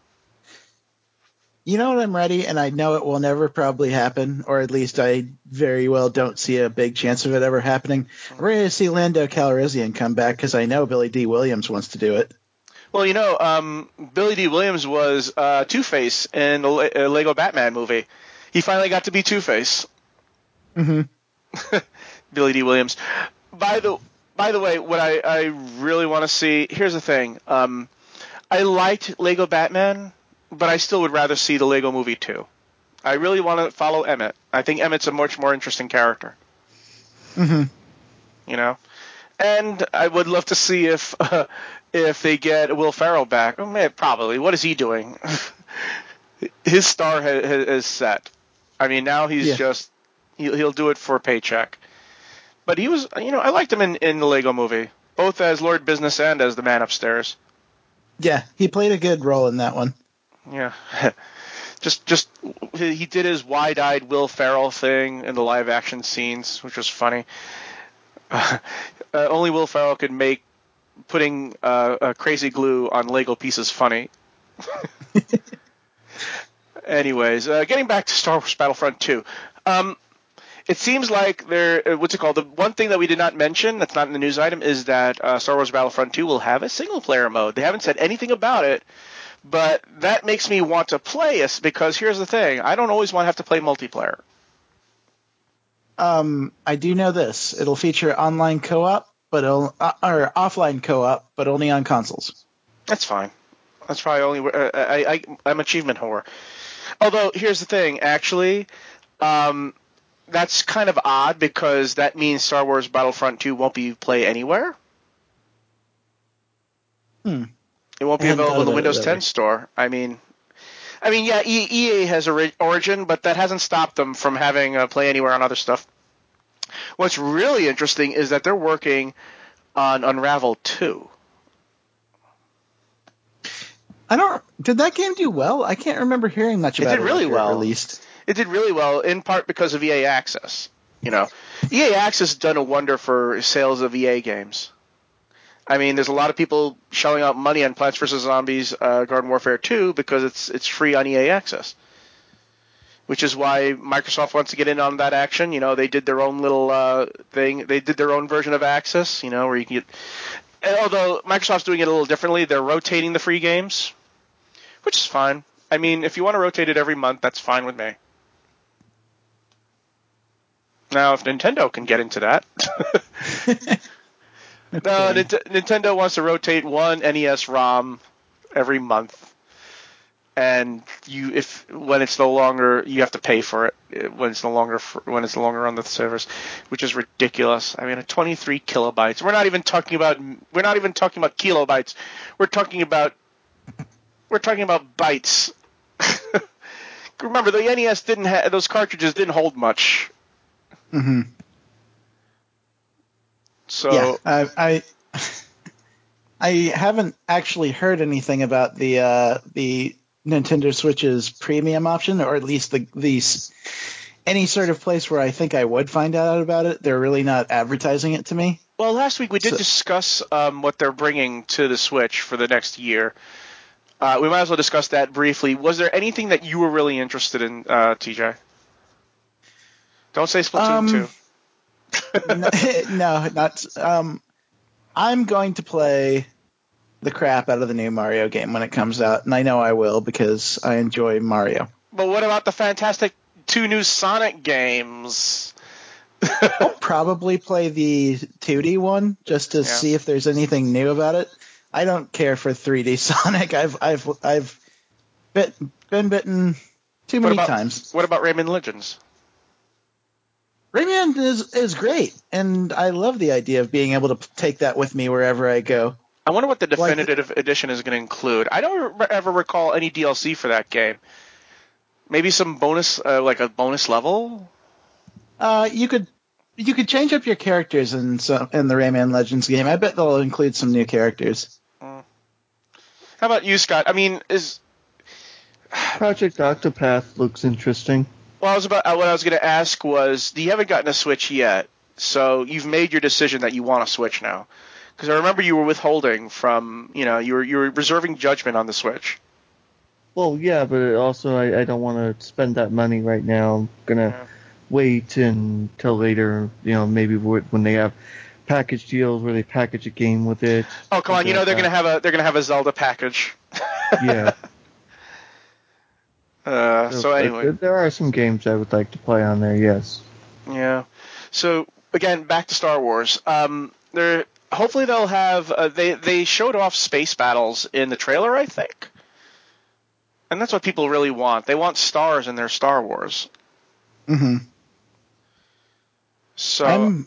You know what? I'm ready, and I know it will never probably happen, or at least I very well don't see a big chance of it ever happening. I'm ready to see Lando Calrissian come back because I know Billy D. Williams wants to do it. Well, you know, Billy D. Williams was Two-Face in the Lego Batman movie. He finally got to be Two-Face. Mm-hmm. Billy D. Williams. By the way, what I really want to see, here's the thing. I liked Lego Batman, but I still would rather see the Lego Movie 2. I really want to follow Emmett. I think Emmett's a much more interesting character. Mm-hmm. You know? And I would love to see if they get Will Ferrell back. Oh, man, probably. What is he doing? His star has set. I mean, now he's just... He'll do it for a paycheck. But he was... You know, I liked him in the Lego Movie, both as Lord Business and as the man upstairs. Yeah, he played a good role in that one. Yeah. just he did his wide-eyed Will Ferrell thing in the live-action scenes, which was funny. Only Will Ferrell could make putting crazy glue on Lego pieces funny. Anyways, getting back to Star Wars Battlefront 2. It seems like the one thing that we did not mention that's not in the news item is that Star Wars Battlefront 2 will have a single-player mode. They haven't said anything about it, but that makes me want to play it because here's the thing. I don't always want to have to play multiplayer. I do know this. It'll feature online co-op, or offline co-op, but only on consoles. That's fine. That's probably only I'm achievement whore. Although here's the thing, actually, that's kind of odd because that means Star Wars Battlefront 2 won't be play anywhere. It won't be available in the Windows 10 store. I mean, yeah, EA has Origin, but that hasn't stopped them from having Play Anywhere on other stuff. What's really interesting is that they're working on Unravel 2. Did that game do well? I can't remember hearing much about it. It did really well. Released. It did really well, in part because of EA Access. You know, EA Access has done a wonder for sales of EA games. I mean, there's a lot of people shelling out money on Plants vs. Zombies Garden Warfare 2 because it's free on EA Access. Which is why Microsoft wants to get in on that action. You know, they did their own little thing. They did their own version of Access, you know, where you can get... Although Microsoft's doing it a little differently, they're rotating the free games, which is fine. I mean, if you want to rotate it every month, that's fine with me. Now, if Nintendo can get into that... No, Nintendo wants to rotate one NES ROM every month, and when it's no longer, you have to pay for it when it's no longer on the service, which is ridiculous. I mean, 23 kilobytes. We're not even talking about kilobytes. We're talking about bytes. Remember, the NES those cartridges didn't hold much. Mm-hmm. So yeah, I haven't actually heard anything about the Nintendo Switch's premium option, or at least any sort of place where I think I would find out about it. They're really not advertising it to me. Well, last week we did discuss what they're bringing to the Switch for the next year. We might as well discuss that briefly. Was there anything that you were really interested in, TJ? Don't say Splatoon 2. No, not. I'm going to play the crap out of the new Mario game when it comes out, and I know I will because I enjoy Mario. But what about the fantastic 2 new Sonic games? I'll probably play the 2D one just to see if there's anything new about it. I don't care for 3D Sonic. I've been bitten too many times. What about Rayman Legends? Rayman is great, and I love the idea of being able to take that with me wherever I go. I wonder what the definitive edition is going to include. I don't ever recall any DLC for that game. Maybe some bonus, like a bonus level? You could change up your characters in the Rayman Legends game. I bet they'll include some new characters. How about you, Scott? I mean, Project Octopath looks interesting. Well, what I was going to ask was, you haven't gotten a Switch yet, so you've made your decision that you want a Switch now. Because I remember you were withholding from, you were reserving judgment on the Switch. Well, yeah, but also I don't want to spend that money right now. I'm gonna wait until later. Maybe when they have package deals where they package a game with it. Oh, come on! They're gonna have a Zelda package. Yeah. So anyway, there are some games I would like to play on there. Yes. Yeah. So again, back to Star Wars. Hopefully they'll have. They showed off space battles in the trailer, I think. And that's what people really want. They want stars in their Star Wars. Mm-hmm. So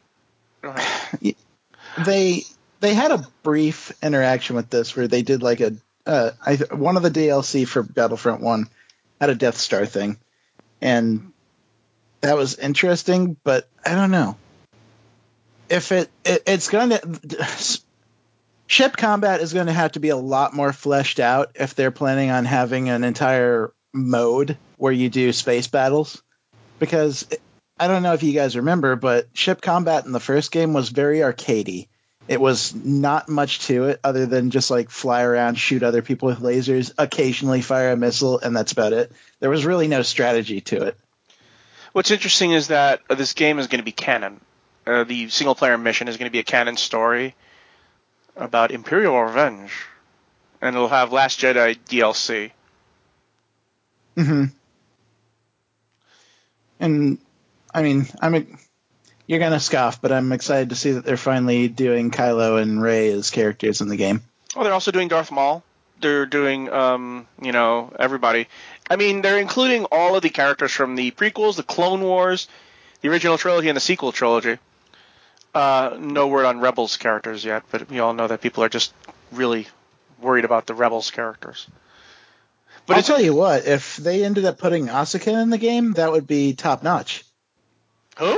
they had a brief interaction with this where they did like one of the DLC for Battlefront 1 had a Death Star thing, and that was interesting. But I don't know if it's going to. Ship combat is going to have to be a lot more fleshed out if they're planning on having an entire mode where you do space battles. Because I don't know if you guys remember, but ship combat in the first game was very arcadey. It was not much to it other than just like fly around, shoot other people with lasers, occasionally fire a missile, and that's about it. There was really no strategy to it. What's interesting is that this game is going to be canon. The single-player mission is going to be a canon story about Imperial Revenge, and it'll have Last Jedi DLC. Mm-hmm. And I mean, you're gonna scoff, but I'm excited to see that they're finally doing Kylo and Rey as characters in the game. Oh, they're also doing Darth Maul. They're doing, everybody. I mean, they're including all of the characters from the prequels, the Clone Wars, the original trilogy, and the sequel trilogy. No word on Rebels characters yet, but we all know that people are just really worried about the Rebels characters. But I'll tell you what, if they ended up putting Asuka in the game, that would be top notch. Who?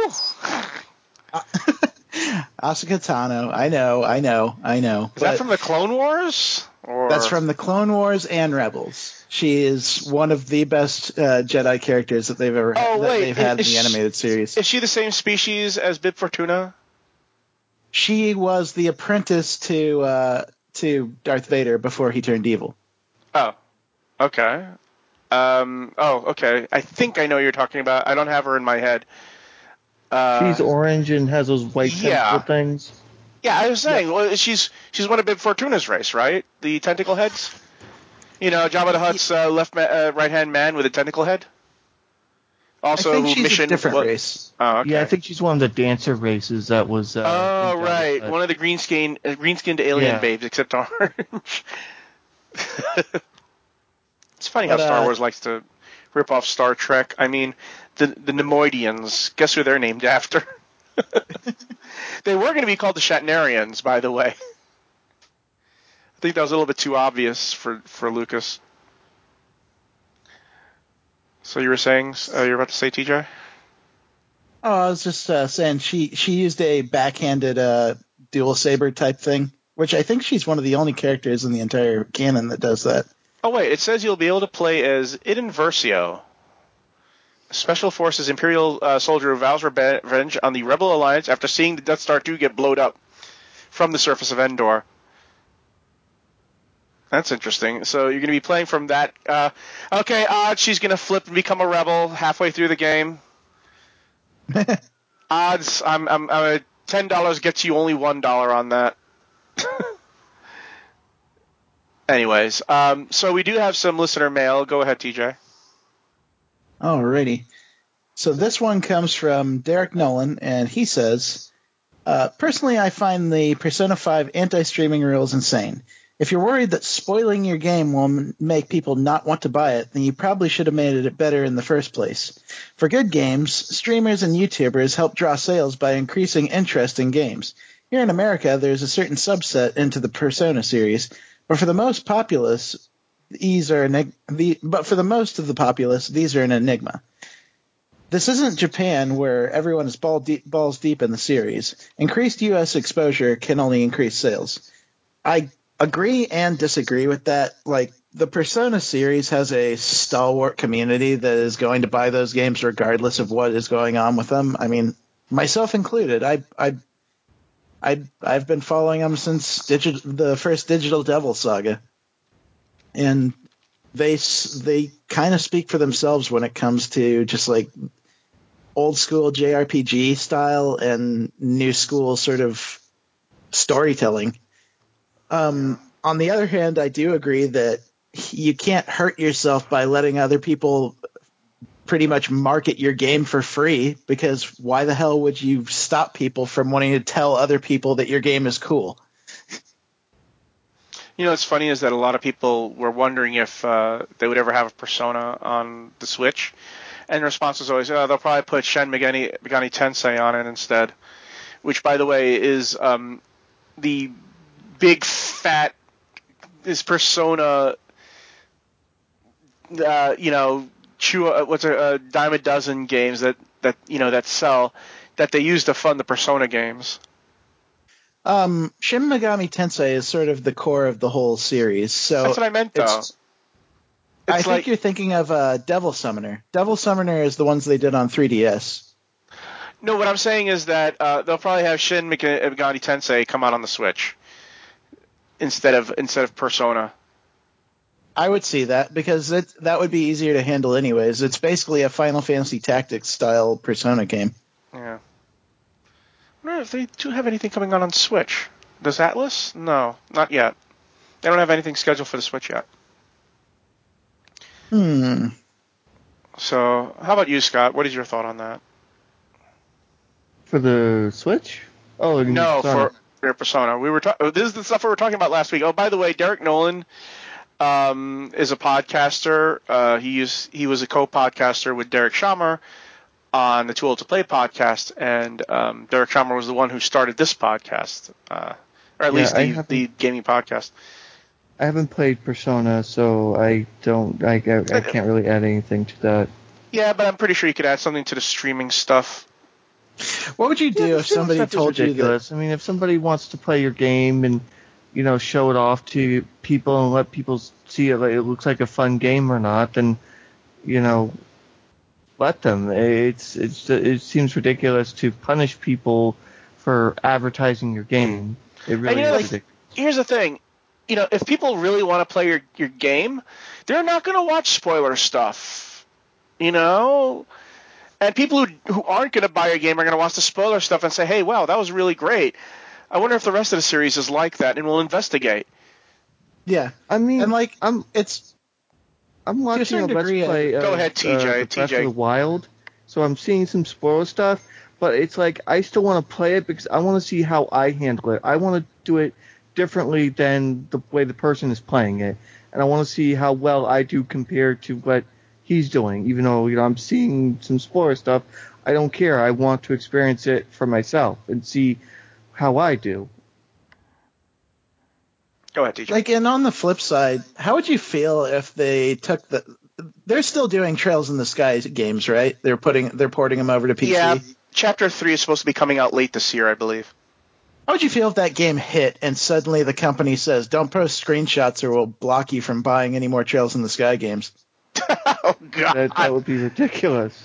Asuka Tano. I know. Is that from the Clone Wars? Or? That's from the Clone Wars and Rebels. She is one of the best Jedi characters that they've had in the animated series. Is she the same species as Bib Fortuna? She was the apprentice to Darth Vader before he turned evil. Oh, okay. Okay. I think I know what you're talking about. I don't have her in my head. She's orange and has those white tentacle things. Yeah, I was saying, well, she's one of Bib Fortuna's race, right? The tentacle heads. Jabba the Hutt's right-hand man with a tentacle head. Also, I think who she's mission a different what? race. Oh, okay. Yeah, I think she's one of the dancer races that was. Oh, in right. Jabba. One of the green-skinned alien Yeah. babes, except orange. It's funny how But, Star Wars likes to rip off Star Trek. I mean, the Nemoidians. Guess who they're named after? They were going to be called the Shatnerians, by the way. I think that was a little bit too obvious for Lucas. So you were saying, you're about to say, TJ? Oh, I was just saying she used a backhanded dual saber type thing, which I think she's one of the only characters in the entire canon that does that. Oh, wait, it says you'll be able to play as Iden Versio, Special Forces Imperial soldier who vows revenge on the Rebel Alliance after seeing the Death Star 2 get blowed up from the surface of Endor. That's interesting. So you're going to be playing from that. Okay, odds she's going to flip and become a rebel halfway through the game. Odds, I'm $10 gets you only $1 on that. Anyways, so we do have some listener mail. Go ahead, TJ. Alrighty. So this one comes from Derek Nolan, and he says, personally, I find the Persona 5 anti-streaming rules insane. If you're worried that spoiling your game will make people not want to buy it, then you probably should have made it better in the first place. For good games, streamers and YouTubers help draw sales by increasing interest in games. Here in America, there's a certain subset into the Persona series, but for the most populace, these are an enigma. This isn't Japan, where everyone is balls deep in the series. Increased U.S. exposure can only increase sales. I agree and disagree with that. Like, the Persona series has a stalwart community that is going to buy those games regardless of what is going on with them. I mean, myself included. I've been following them since the first Digital Devil saga, and they kind of speak for themselves when it comes to just like old school JRPG style and new school sort of storytelling. On the other hand, I do agree that you can't hurt yourself by letting other people pretty much market your game for free, because why the hell would you stop people from wanting to tell other people that your game is cool? You know, what's funny is that a lot of people were wondering if they would ever have a Persona on the Switch. And the response was always, they'll probably put Shin Megami Tensei on it instead. Which, by the way, is the big fat is Persona, what's a dime a dozen games that sell, that they use to fund the Persona games. Shin Megami Tensei is sort of the core of the whole series. So that's what I meant, though. I think you're thinking of Devil Summoner. Devil Summoner is the ones they did on 3DS. No, what I'm saying is that they'll probably have Shin Megami Tensei come out on the Switch instead of Persona. I would see that, because that would be easier to handle anyways. It's basically a Final Fantasy Tactics style Persona game. Yeah. I wonder if they do have anything coming on Switch. Does Atlas? No, not yet. They don't have anything scheduled for the Switch yet. So, how about you, Scott? What is your thought on that? For the Switch? Oh, no, Persona. for your Persona. This is the stuff we were talking about last week. Oh, by the way, Derek Nolan is a podcaster. He was a co-podcaster with Derek Schamer on the Too Old to Play podcast, and Derek Schamer was the one who started this podcast, or at least the gaming podcast. I haven't played Persona, so I can't really add anything to that. Yeah, but I'm pretty sure you could add something to the streaming stuff. What would you do if somebody told you that? I mean, if somebody wants to play your game and show it off to people and let people see it, like it looks like a fun game or not, then let them. It seems ridiculous to punish people for advertising your game. It really is ridiculous. Here's the thing. If people really want to play your game, they're not going to watch spoiler stuff. And people who aren't going to buy your game are going to watch the spoiler stuff and say, hey, wow, that was really great. I wonder if the rest of the series is like that, and we'll investigate. Yeah. I mean, and I'm watching a Let's Play Go ahead, TJ. Breath of the Wild, so I'm seeing some spoiler stuff. But it's like I still want to play it because I want to see how I handle it. I want to do it differently than the way the person is playing it, and I want to see how well I do compared to what he's doing. Even though I'm seeing some spoiler stuff, I don't care. I want to experience it for myself and see how I do. Go ahead, TJ. Like, and on the flip side, how would you feel if they took they're still doing Trails in the Sky games, right? They're porting them over to PC. Yeah, Chapter 3 is supposed to be coming out late this year, I believe. How would you feel if that game hit and suddenly the company says, don't post screenshots or we'll block you from buying any more Trails in the Sky games? Oh, God. That would be ridiculous.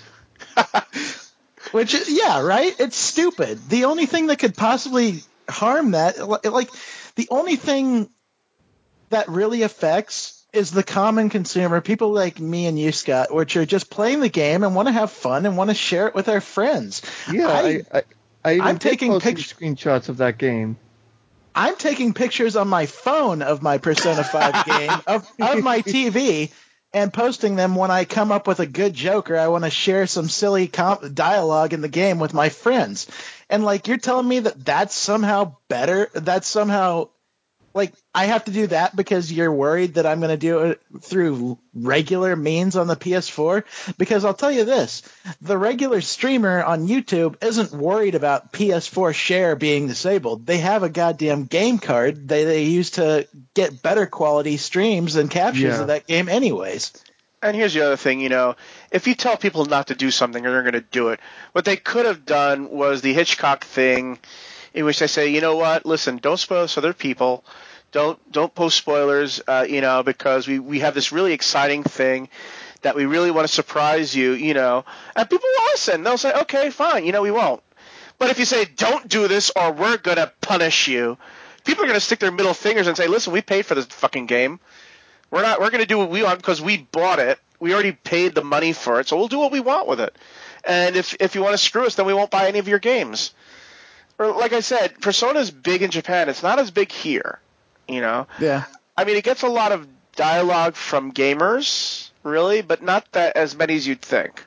Which, yeah, right? It's stupid. The only thing that could possibly harm that, like, the only thing that really affects is the common consumer, people like me and you, Scott, which are just playing the game and want to have fun and want to share it with our friends. Yeah, I'm taking screenshots of that game. I'm taking pictures on my phone of my Persona 5 game, of my TV, and posting them when I come up with a good joke or I want to share some silly dialogue in the game with my friends. And, like, you're telling me that that's somehow better? That's somehow, like, I have to do that because you're worried that I'm going to do it through regular means on the PS4? Because I'll tell you this, the regular streamer on YouTube isn't worried about PS4 share being disabled. They have a goddamn game card they use to get better quality streams and captures of that game anyways. And here's the other thing, if you tell people not to do something, they're going to do it. What they could have done was the Hitchcock thing, in which they say, you know what, listen, don't spoil this for other people. Don't post spoilers, because we have this really exciting thing that we really want to surprise you, and people will listen. They'll say, okay, fine, we won't. But if you say, don't do this or we're going to punish you, people are going to stick their middle fingers and say, listen, we paid for this fucking game. We're going to do what we want because we bought it. We already paid the money for it, so we'll do what we want with it. And if you want to screw us, then we won't buy any of your games. Or, like I said, Persona's big in Japan. It's not as big here. Yeah. I mean, it gets a lot of dialogue from gamers, really, but not that as many as you'd think.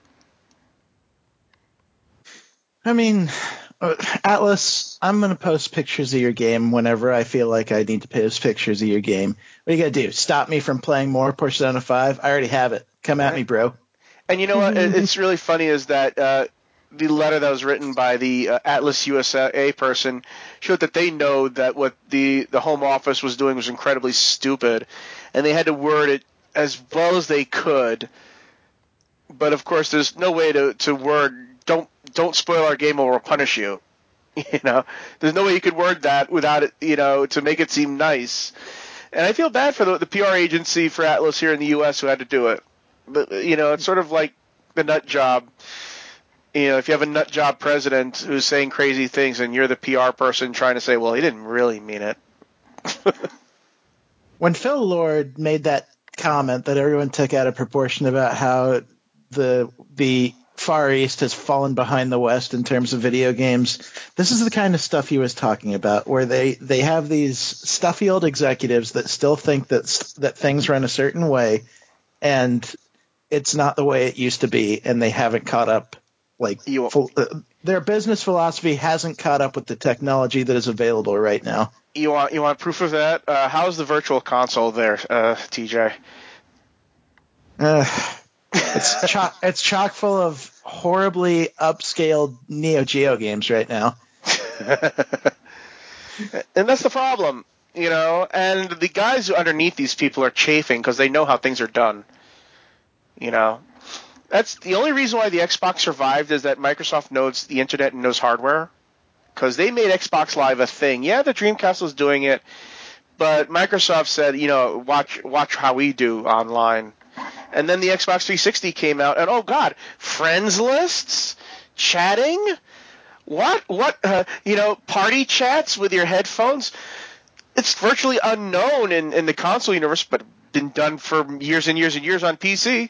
I mean, Atlas, I'm going to post pictures of your game whenever I feel like I need to post pictures of your game. What are you going to do? Stop me from playing more Persona 5? I already have it. Come at me, bro. And you know what? It's really funny is that the letter that was written by the Atlas USA person showed that they know that what the Home Office was doing was incredibly stupid, and they had to word it as well as they could. But of course, there's no way to word don't spoil our game or we'll punish you. There's no way you could word that without it, to make it seem nice. And I feel bad for the PR agency for Atlas here in the U.S. who had to do it. But it's sort of like the nut job. If you have a nut job president who's saying crazy things and you're the PR person trying to say, well, he didn't really mean it. When Phil Lord made that comment that everyone took out of proportion about how the Far East has fallen behind the West in terms of video games, this is the kind of stuff he was talking about, where they have these stuffy old executives that still think that things run a certain way, and it's not the way it used to be, and they haven't caught up. Their business philosophy hasn't caught up with the technology that is available right now. You want proof of that? How's the Virtual Console there, TJ? It's chock full of horribly upscaled Neo Geo games right now. And that's the problem, and the guys underneath these people are chafing because they know how things are done. That's the only reason why the Xbox survived, is that Microsoft knows the internet and knows hardware, because they made Xbox Live a thing. Yeah, the Dreamcast was doing it, but Microsoft said, watch how we do online. And then the Xbox 360 came out, and oh god, friends lists, chatting, what, party chats with your headphones. It's virtually unknown in the console universe, but been done for years and years and years on PC.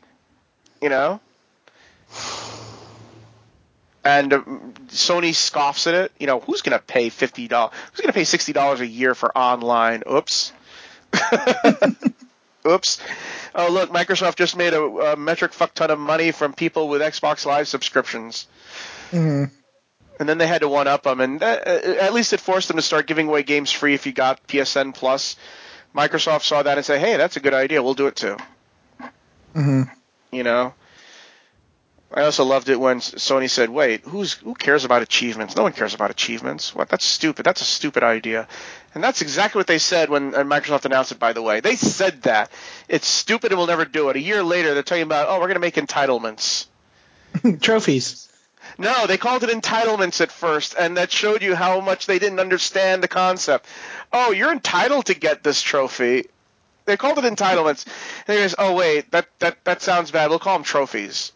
And Sony scoffs at it. Who's going to pay $50? Who's going to pay $60 a year for online? Oops. Oops. Oh, look, Microsoft just made a metric fuck ton of money from people with Xbox Live subscriptions. Mm-hmm. And then they had to one-up them, and at least it forced them to start giving away games free if you got PSN Plus. Microsoft saw that and said, hey, that's a good idea, we'll do it too. Mm-hmm. You know? I also loved it when Sony said, wait, who cares about achievements? No one cares about achievements. What? That's stupid. That's a stupid idea. And that's exactly what they said when Microsoft announced it, by the way. They said that. It's stupid and we'll never do it. A year later, they're talking about, we're going to make entitlements. Trophies. No, they called it entitlements at first, and that showed you how much they didn't understand the concept. Oh, you're entitled to get this trophy. They called it entitlements. And they goes, oh, wait, that sounds bad. We'll call them trophies.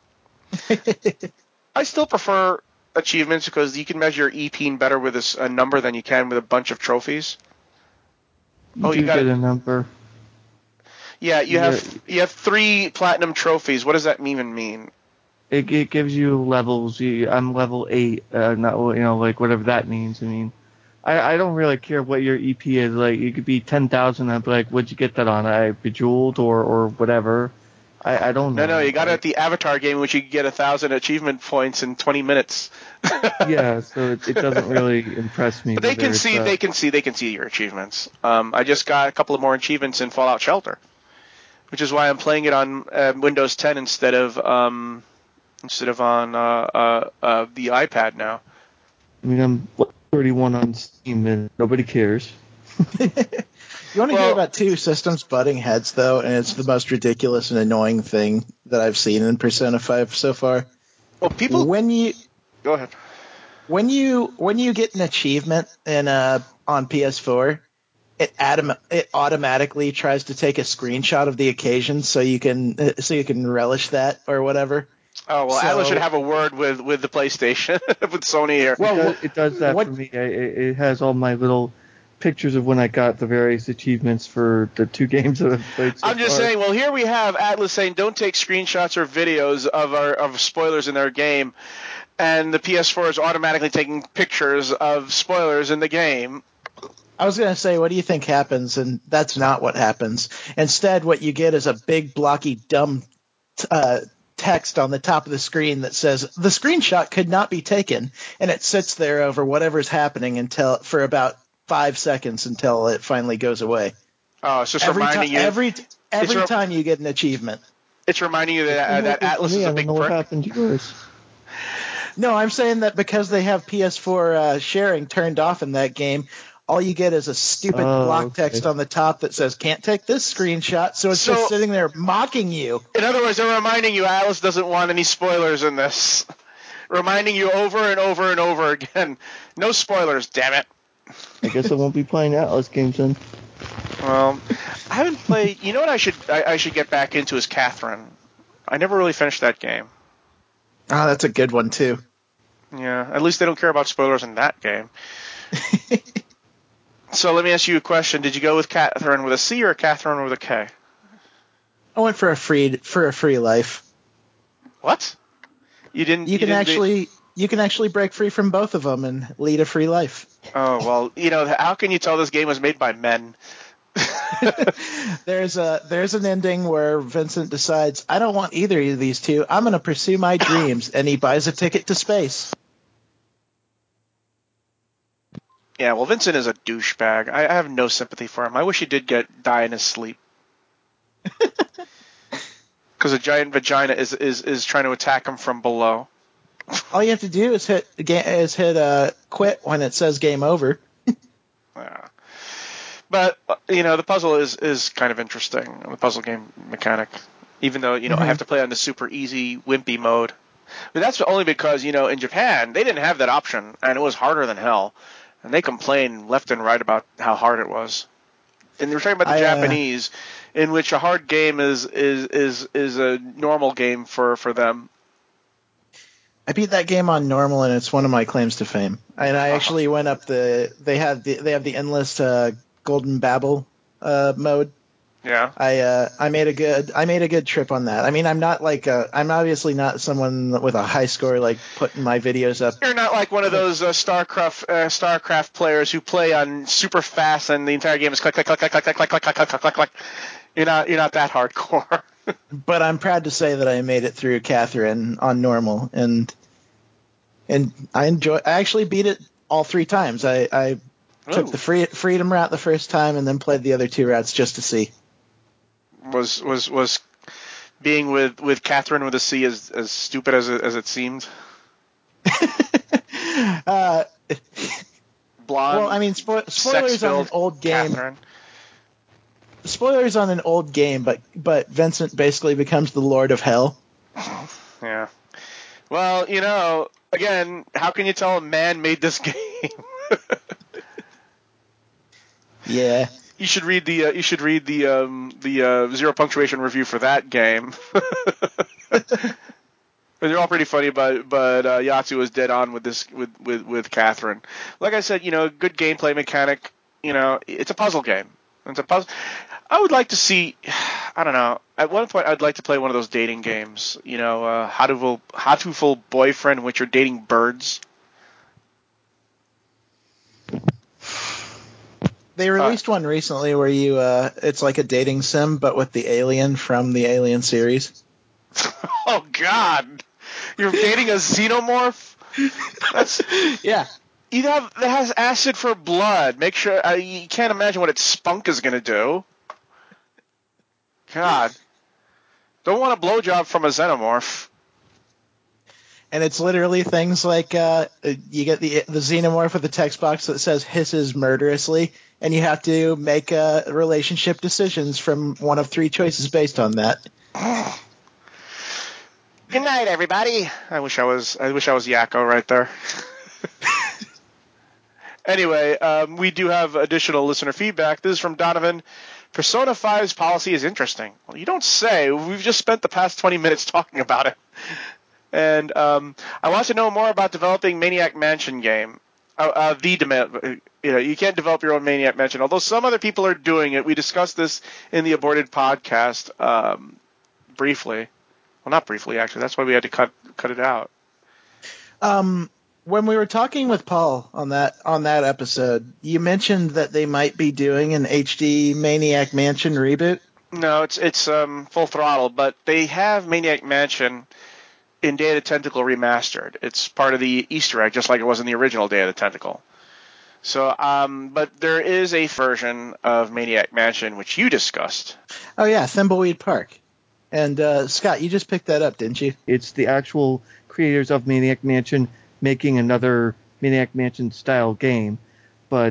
I still prefer achievements because you can measure EPing better with a number than you can with a bunch of trophies. You get a number. Yeah, you have 3 platinum trophies. What does that even mean? It gives you levels. I'm level 8. Not like whatever that means. I mean, I don't really care what your EP is. Like you could be 10,000. I'd be like, what'd you get that on? I Bejeweled or whatever. I don't know. No, you got it at the Avatar game, which you could get 1,000 achievement points in 20 minutes. Yeah, so it doesn't really impress me. But they can see your achievements. I just got a couple of more achievements in Fallout Shelter, which is why I'm playing it on Windows 10 instead of on the iPad now. I mean, I'm 31 on Steam, and nobody cares. You want to hear about 2 systems butting heads, though, and it's the most ridiculous and annoying thing that I've seen in Persona 5 so far. Well, people... Go ahead. When you get an achievement on PS4, it automatically tries to take a screenshot of the occasion so you can relish that or whatever. Oh, well, Atlas should have a word with the PlayStation, with Sony here. Well, it does that for me. It has all my little pictures of when I got the various achievements for the 2 games that I've played so far. I'm just saying, well, here we have Atlas saying don't take screenshots or videos of spoilers in their game, and the PS4 is automatically taking pictures of spoilers in the game. I was going to say, what do you think happens? And that's not what happens. Instead, what you get is a big, blocky, dumb text on the top of the screen that says, the screenshot could not be taken. And it sits there over whatever's happening for about 5 seconds until it finally goes away. Oh, it's just reminding you. Every time you get an achievement. It's reminding you that Atlas is a big prick. What happened to yours? No, I'm saying that because they have PS4 sharing turned off in that game, all you get is a stupid block text on the top that says, can't take this screenshot, so it's just sitting there mocking you. In other words, they're reminding you Atlas doesn't want any spoilers in this. Reminding you over and over and over again. No spoilers, damn it. I guess I won't be playing Atlas games then. Well, I haven't played... You know what I should get back into is Catherine. I never really finished that game. Oh, that's a good one, too. Yeah, at least they don't care about spoilers in that game. So let me ask you a question. Did you go with Catherine with a C or Catherine with a K? I went for a free life. What? You can actually break free from both of them and lead a free life. Oh, well, how can you tell this game was made by men? There's an ending where Vincent decides, I don't want either of these two. I'm going to pursue my dreams, and he buys a ticket to space. Yeah, well, Vincent is a douchebag. I have no sympathy for him. I wish he did die in his sleep. Because a giant vagina is trying to attack him from below. All you have to do is hit quit when it says game over. Yeah. But, the puzzle is kind of interesting, the puzzle game mechanic. Even though, I have to play on the super easy, wimpy mode. But that's only because, in Japan, they didn't have that option, and it was harder than hell. And they complained left and right about how hard it was. And they were talking about the Japanese, in which a hard game is a normal game for them. I beat that game on normal, and it's one of my claims to fame. And I actually went up they have the endless Golden Babel mode. Yeah. I made a good trip on that. I mean, I'm obviously not someone with a high score like putting my videos up. You're not like one of those StarCraft players who play on super fast and the entire game is click click click click click click click click click click click click. You're not that hardcore. But I'm proud to say that I made it through Catherine on normal, and I actually beat it all 3 times. I took the freedom route the first time, and then played the other 2 routes just to see. Was being with Catherine with a C as stupid as it seemed? Blonde. Well, I mean, spoilers on an old game. Catherine. Spoilers on an old game, but Vincent basically becomes the Lord of Hell. Yeah. Well, again, how can you tell a man made this game? Yeah. You should read the zero punctuation review for that game. They're all pretty funny, but Yatsu was dead on with this with Catherine. Like I said, good gameplay mechanic. It's a puzzle game. It's a puzzle. I would like to see. I don't know. At one point, I'd like to play one of those dating games. Hatuful Boyfriend, in which you're dating birds. They released one recently where you it's like a dating sim, but with the alien from the Alien series. Oh God! You're dating a xenomorph? That's yeah. That has acid for blood. Make sure you can't imagine what its spunk is going to do. God, don't want a blowjob from a xenomorph. And it's literally things like you get the xenomorph with a text box that says hisses murderously, and you have to make relationship decisions from one of 3 choices based on that. Good night, everybody. I wish I was Yakko right there. Anyway, we do have additional listener feedback. This is from Donovan. Persona 5's policy is interesting. Well, you don't say. We've just spent the past 20 minutes talking about it. And I want to know more about developing Maniac Mansion game. You can't develop your own Maniac Mansion, although some other people are doing it. We discussed this in the aborted podcast briefly. Well, not briefly, actually. That's why we had to cut it out. When we were talking with Paul on that episode, you mentioned that they might be doing an HD Maniac Mansion reboot. No, it's Full Throttle, but they have Maniac Mansion in Day of the Tentacle remastered. It's part of the Easter egg, just like it was in the original Day of the Tentacle. So, but there is a version of Maniac Mansion which you discussed. Oh yeah, Thimbleweed Park. And Scott, you just picked that up, didn't you? It's the actual creators of Maniac Mansion making another Maniac Mansion style game, but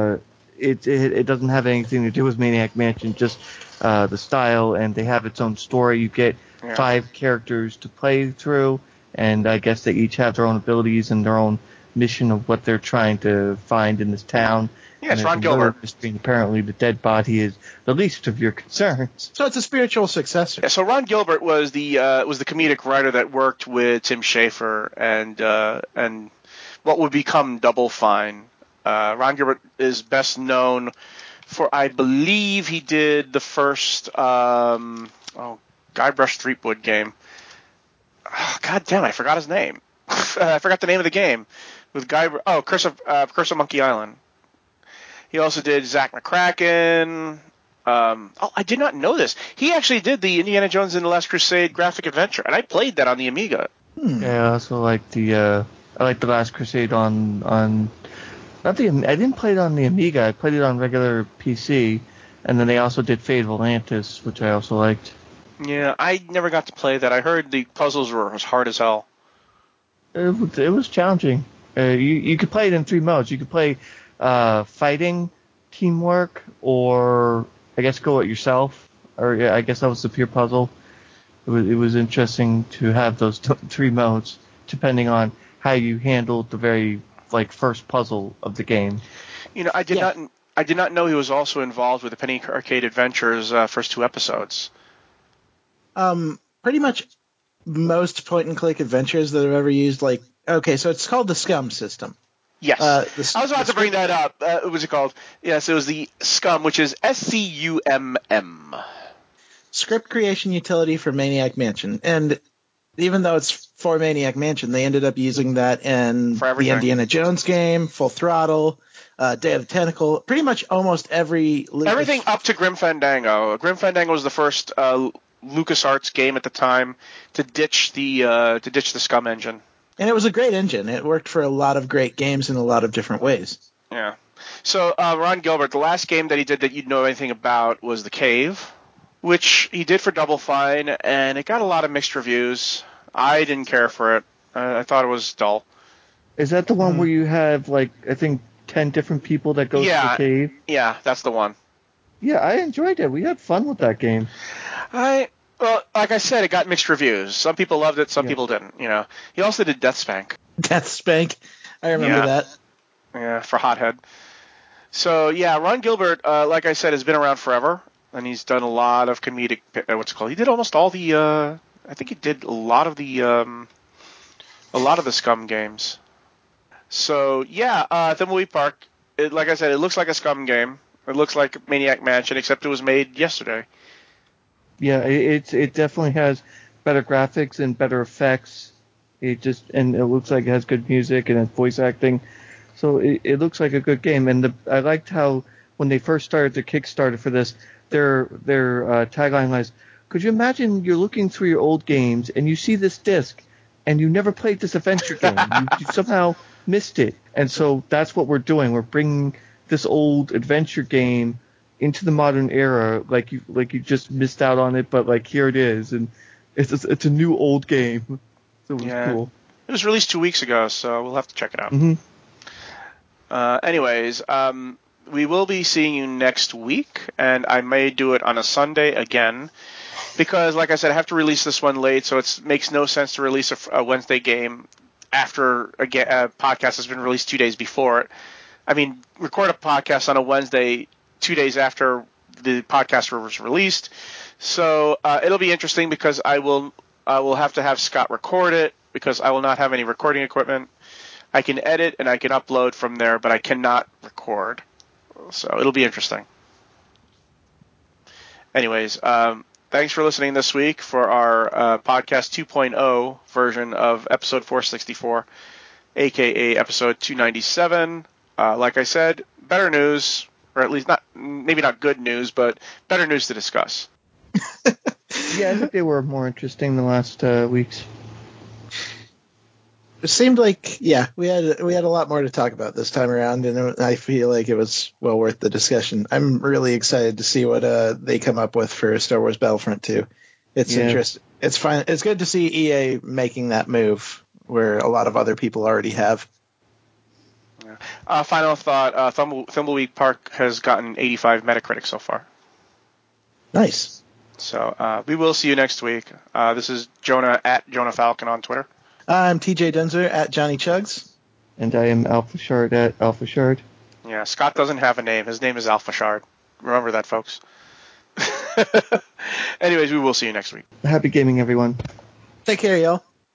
it doesn't have anything to do with Maniac Mansion, just the style, and they have its own story. You get 5 characters to play through, and I guess they each have their own abilities and their own mission of what they're trying to find in this town. Yeah, it's Ron Gilbert. Apparently the dead body is the least of your concerns. So it's a spiritual successor. Yeah, so Ron Gilbert was the comedic writer that worked with Tim Schafer and what would become Double Fine. Ron Gilbert is best known for, I believe he did the first Guybrush Threepwood game. Oh, God damn, I forgot his name. I forgot the name of the game with Guybrush. Oh, Curse of Monkey Island. He also did Zack McCracken. I did not know this. He actually did the Indiana Jones and the Last Crusade graphic adventure, and I played that on the Amiga. Yeah, I also like the Last Crusade on not the. I didn't play it on the Amiga. I played it on regular PC, and then they also did Fate of Atlantis, which I also liked. Yeah, I never got to play that. I heard the puzzles were as hard as hell. It was challenging. You could play it in 3 modes. You could play fighting, teamwork, or I guess go it yourself. Or I guess that was the pure puzzle. It was interesting to have those 3 modes depending on how you handled the very first puzzle of the game. I did not know he was also involved with the Penny Arcade Adventures first 2 episodes. Pretty much most point-and-click adventures that I've ever used, okay, so it's called the SCUM system. Yes. I was about to bring that up. What was it called? Yes, it was the SCUM, which is SCUMM. Script Creation Utility for Maniac Mansion. And even though it's for Maniac Mansion, they ended up using that in the Indiana Jones game, Full Throttle, Day of the Tentacle, pretty much almost every Everything up to Grim Fandango. Grim Fandango was the first LucasArts game at the time to ditch the Scum engine. And it was a great engine. It worked for a lot of great games in a lot of different ways. Yeah. So Ron Gilbert, the last game that he did that you'd know anything about was The Cave, which he did for Double Fine, and it got a lot of mixed reviews. I didn't care for it. I thought it was dull. Is that the one where you have, like, I think 10 different people that go to the cave? Yeah, that's the one. Yeah, I enjoyed it. We had fun with that game. Well, like I said, it got mixed reviews. Some people loved it, some people didn't. He also did Death Spank. Death Spank, I remember that. Yeah, for Hothead. So yeah, Ron Gilbert, like I said, has been around forever, and he's done a lot of comedic. What's it called? He did almost all the. I think he did a lot of the Scum games. So yeah, Thimbleweed Park. Like I said, it looks like a Scum game. It looks like Maniac Mansion, except it was made yesterday. Yeah, it definitely has better graphics and better effects. And it looks like it has good music and has voice acting. So it looks like a good game. And I liked how when they first started the Kickstarter for this, their tagline was, "Could you imagine you're looking through your old games and you see this disc and you never played this adventure game? You somehow missed it." And so that's what we're doing. We're bringing this old adventure game into the modern era, like you just missed out on it, but like here it is, and it's a new old game. So it was cool. It was released 2 weeks ago, so we'll have to check it out. Mm-hmm. Anyways, we will be seeing you next week, and I may do it on a Sunday again, because, like I said, I have to release this one late, so it makes no sense to release a Wednesday game after a podcast has been released 2 days before it. I mean, record a podcast on a Wednesday 2 days after the podcast was released. So it'll be interesting because I will have to have Scott record it because I will not have any recording equipment. I can edit and I can upload from there, but I cannot record. So it'll be interesting. Anyways, thanks for listening this week for our podcast 2.0 version of episode 464, a.k.a. episode 297. Like I said, better news, or at least maybe not good news, but better news to discuss. Yeah, I think they were more interesting the last weeks. It seemed like, we had a lot more to talk about this time around, and I feel like it was well worth the discussion. I'm really excited to see what they come up with for Star Wars Battlefront 2. It's interesting. It's fine. It's good to see EA making that move where a lot of other people already have. Final thought: Thimbleweed Park has gotten 85 Metacritic so far. Nice. So we will see you next week. This is Jonah at Jonah Falcon on Twitter. I'm TJ Dunzer at Johnny Chugs. And I am Alpha Shard at Alpha Shard. Yeah, Scott doesn't have a name. His name is Alpha Shard. Remember that, folks. Anyways, we will see you next week. Happy gaming, everyone. Take care, y'all.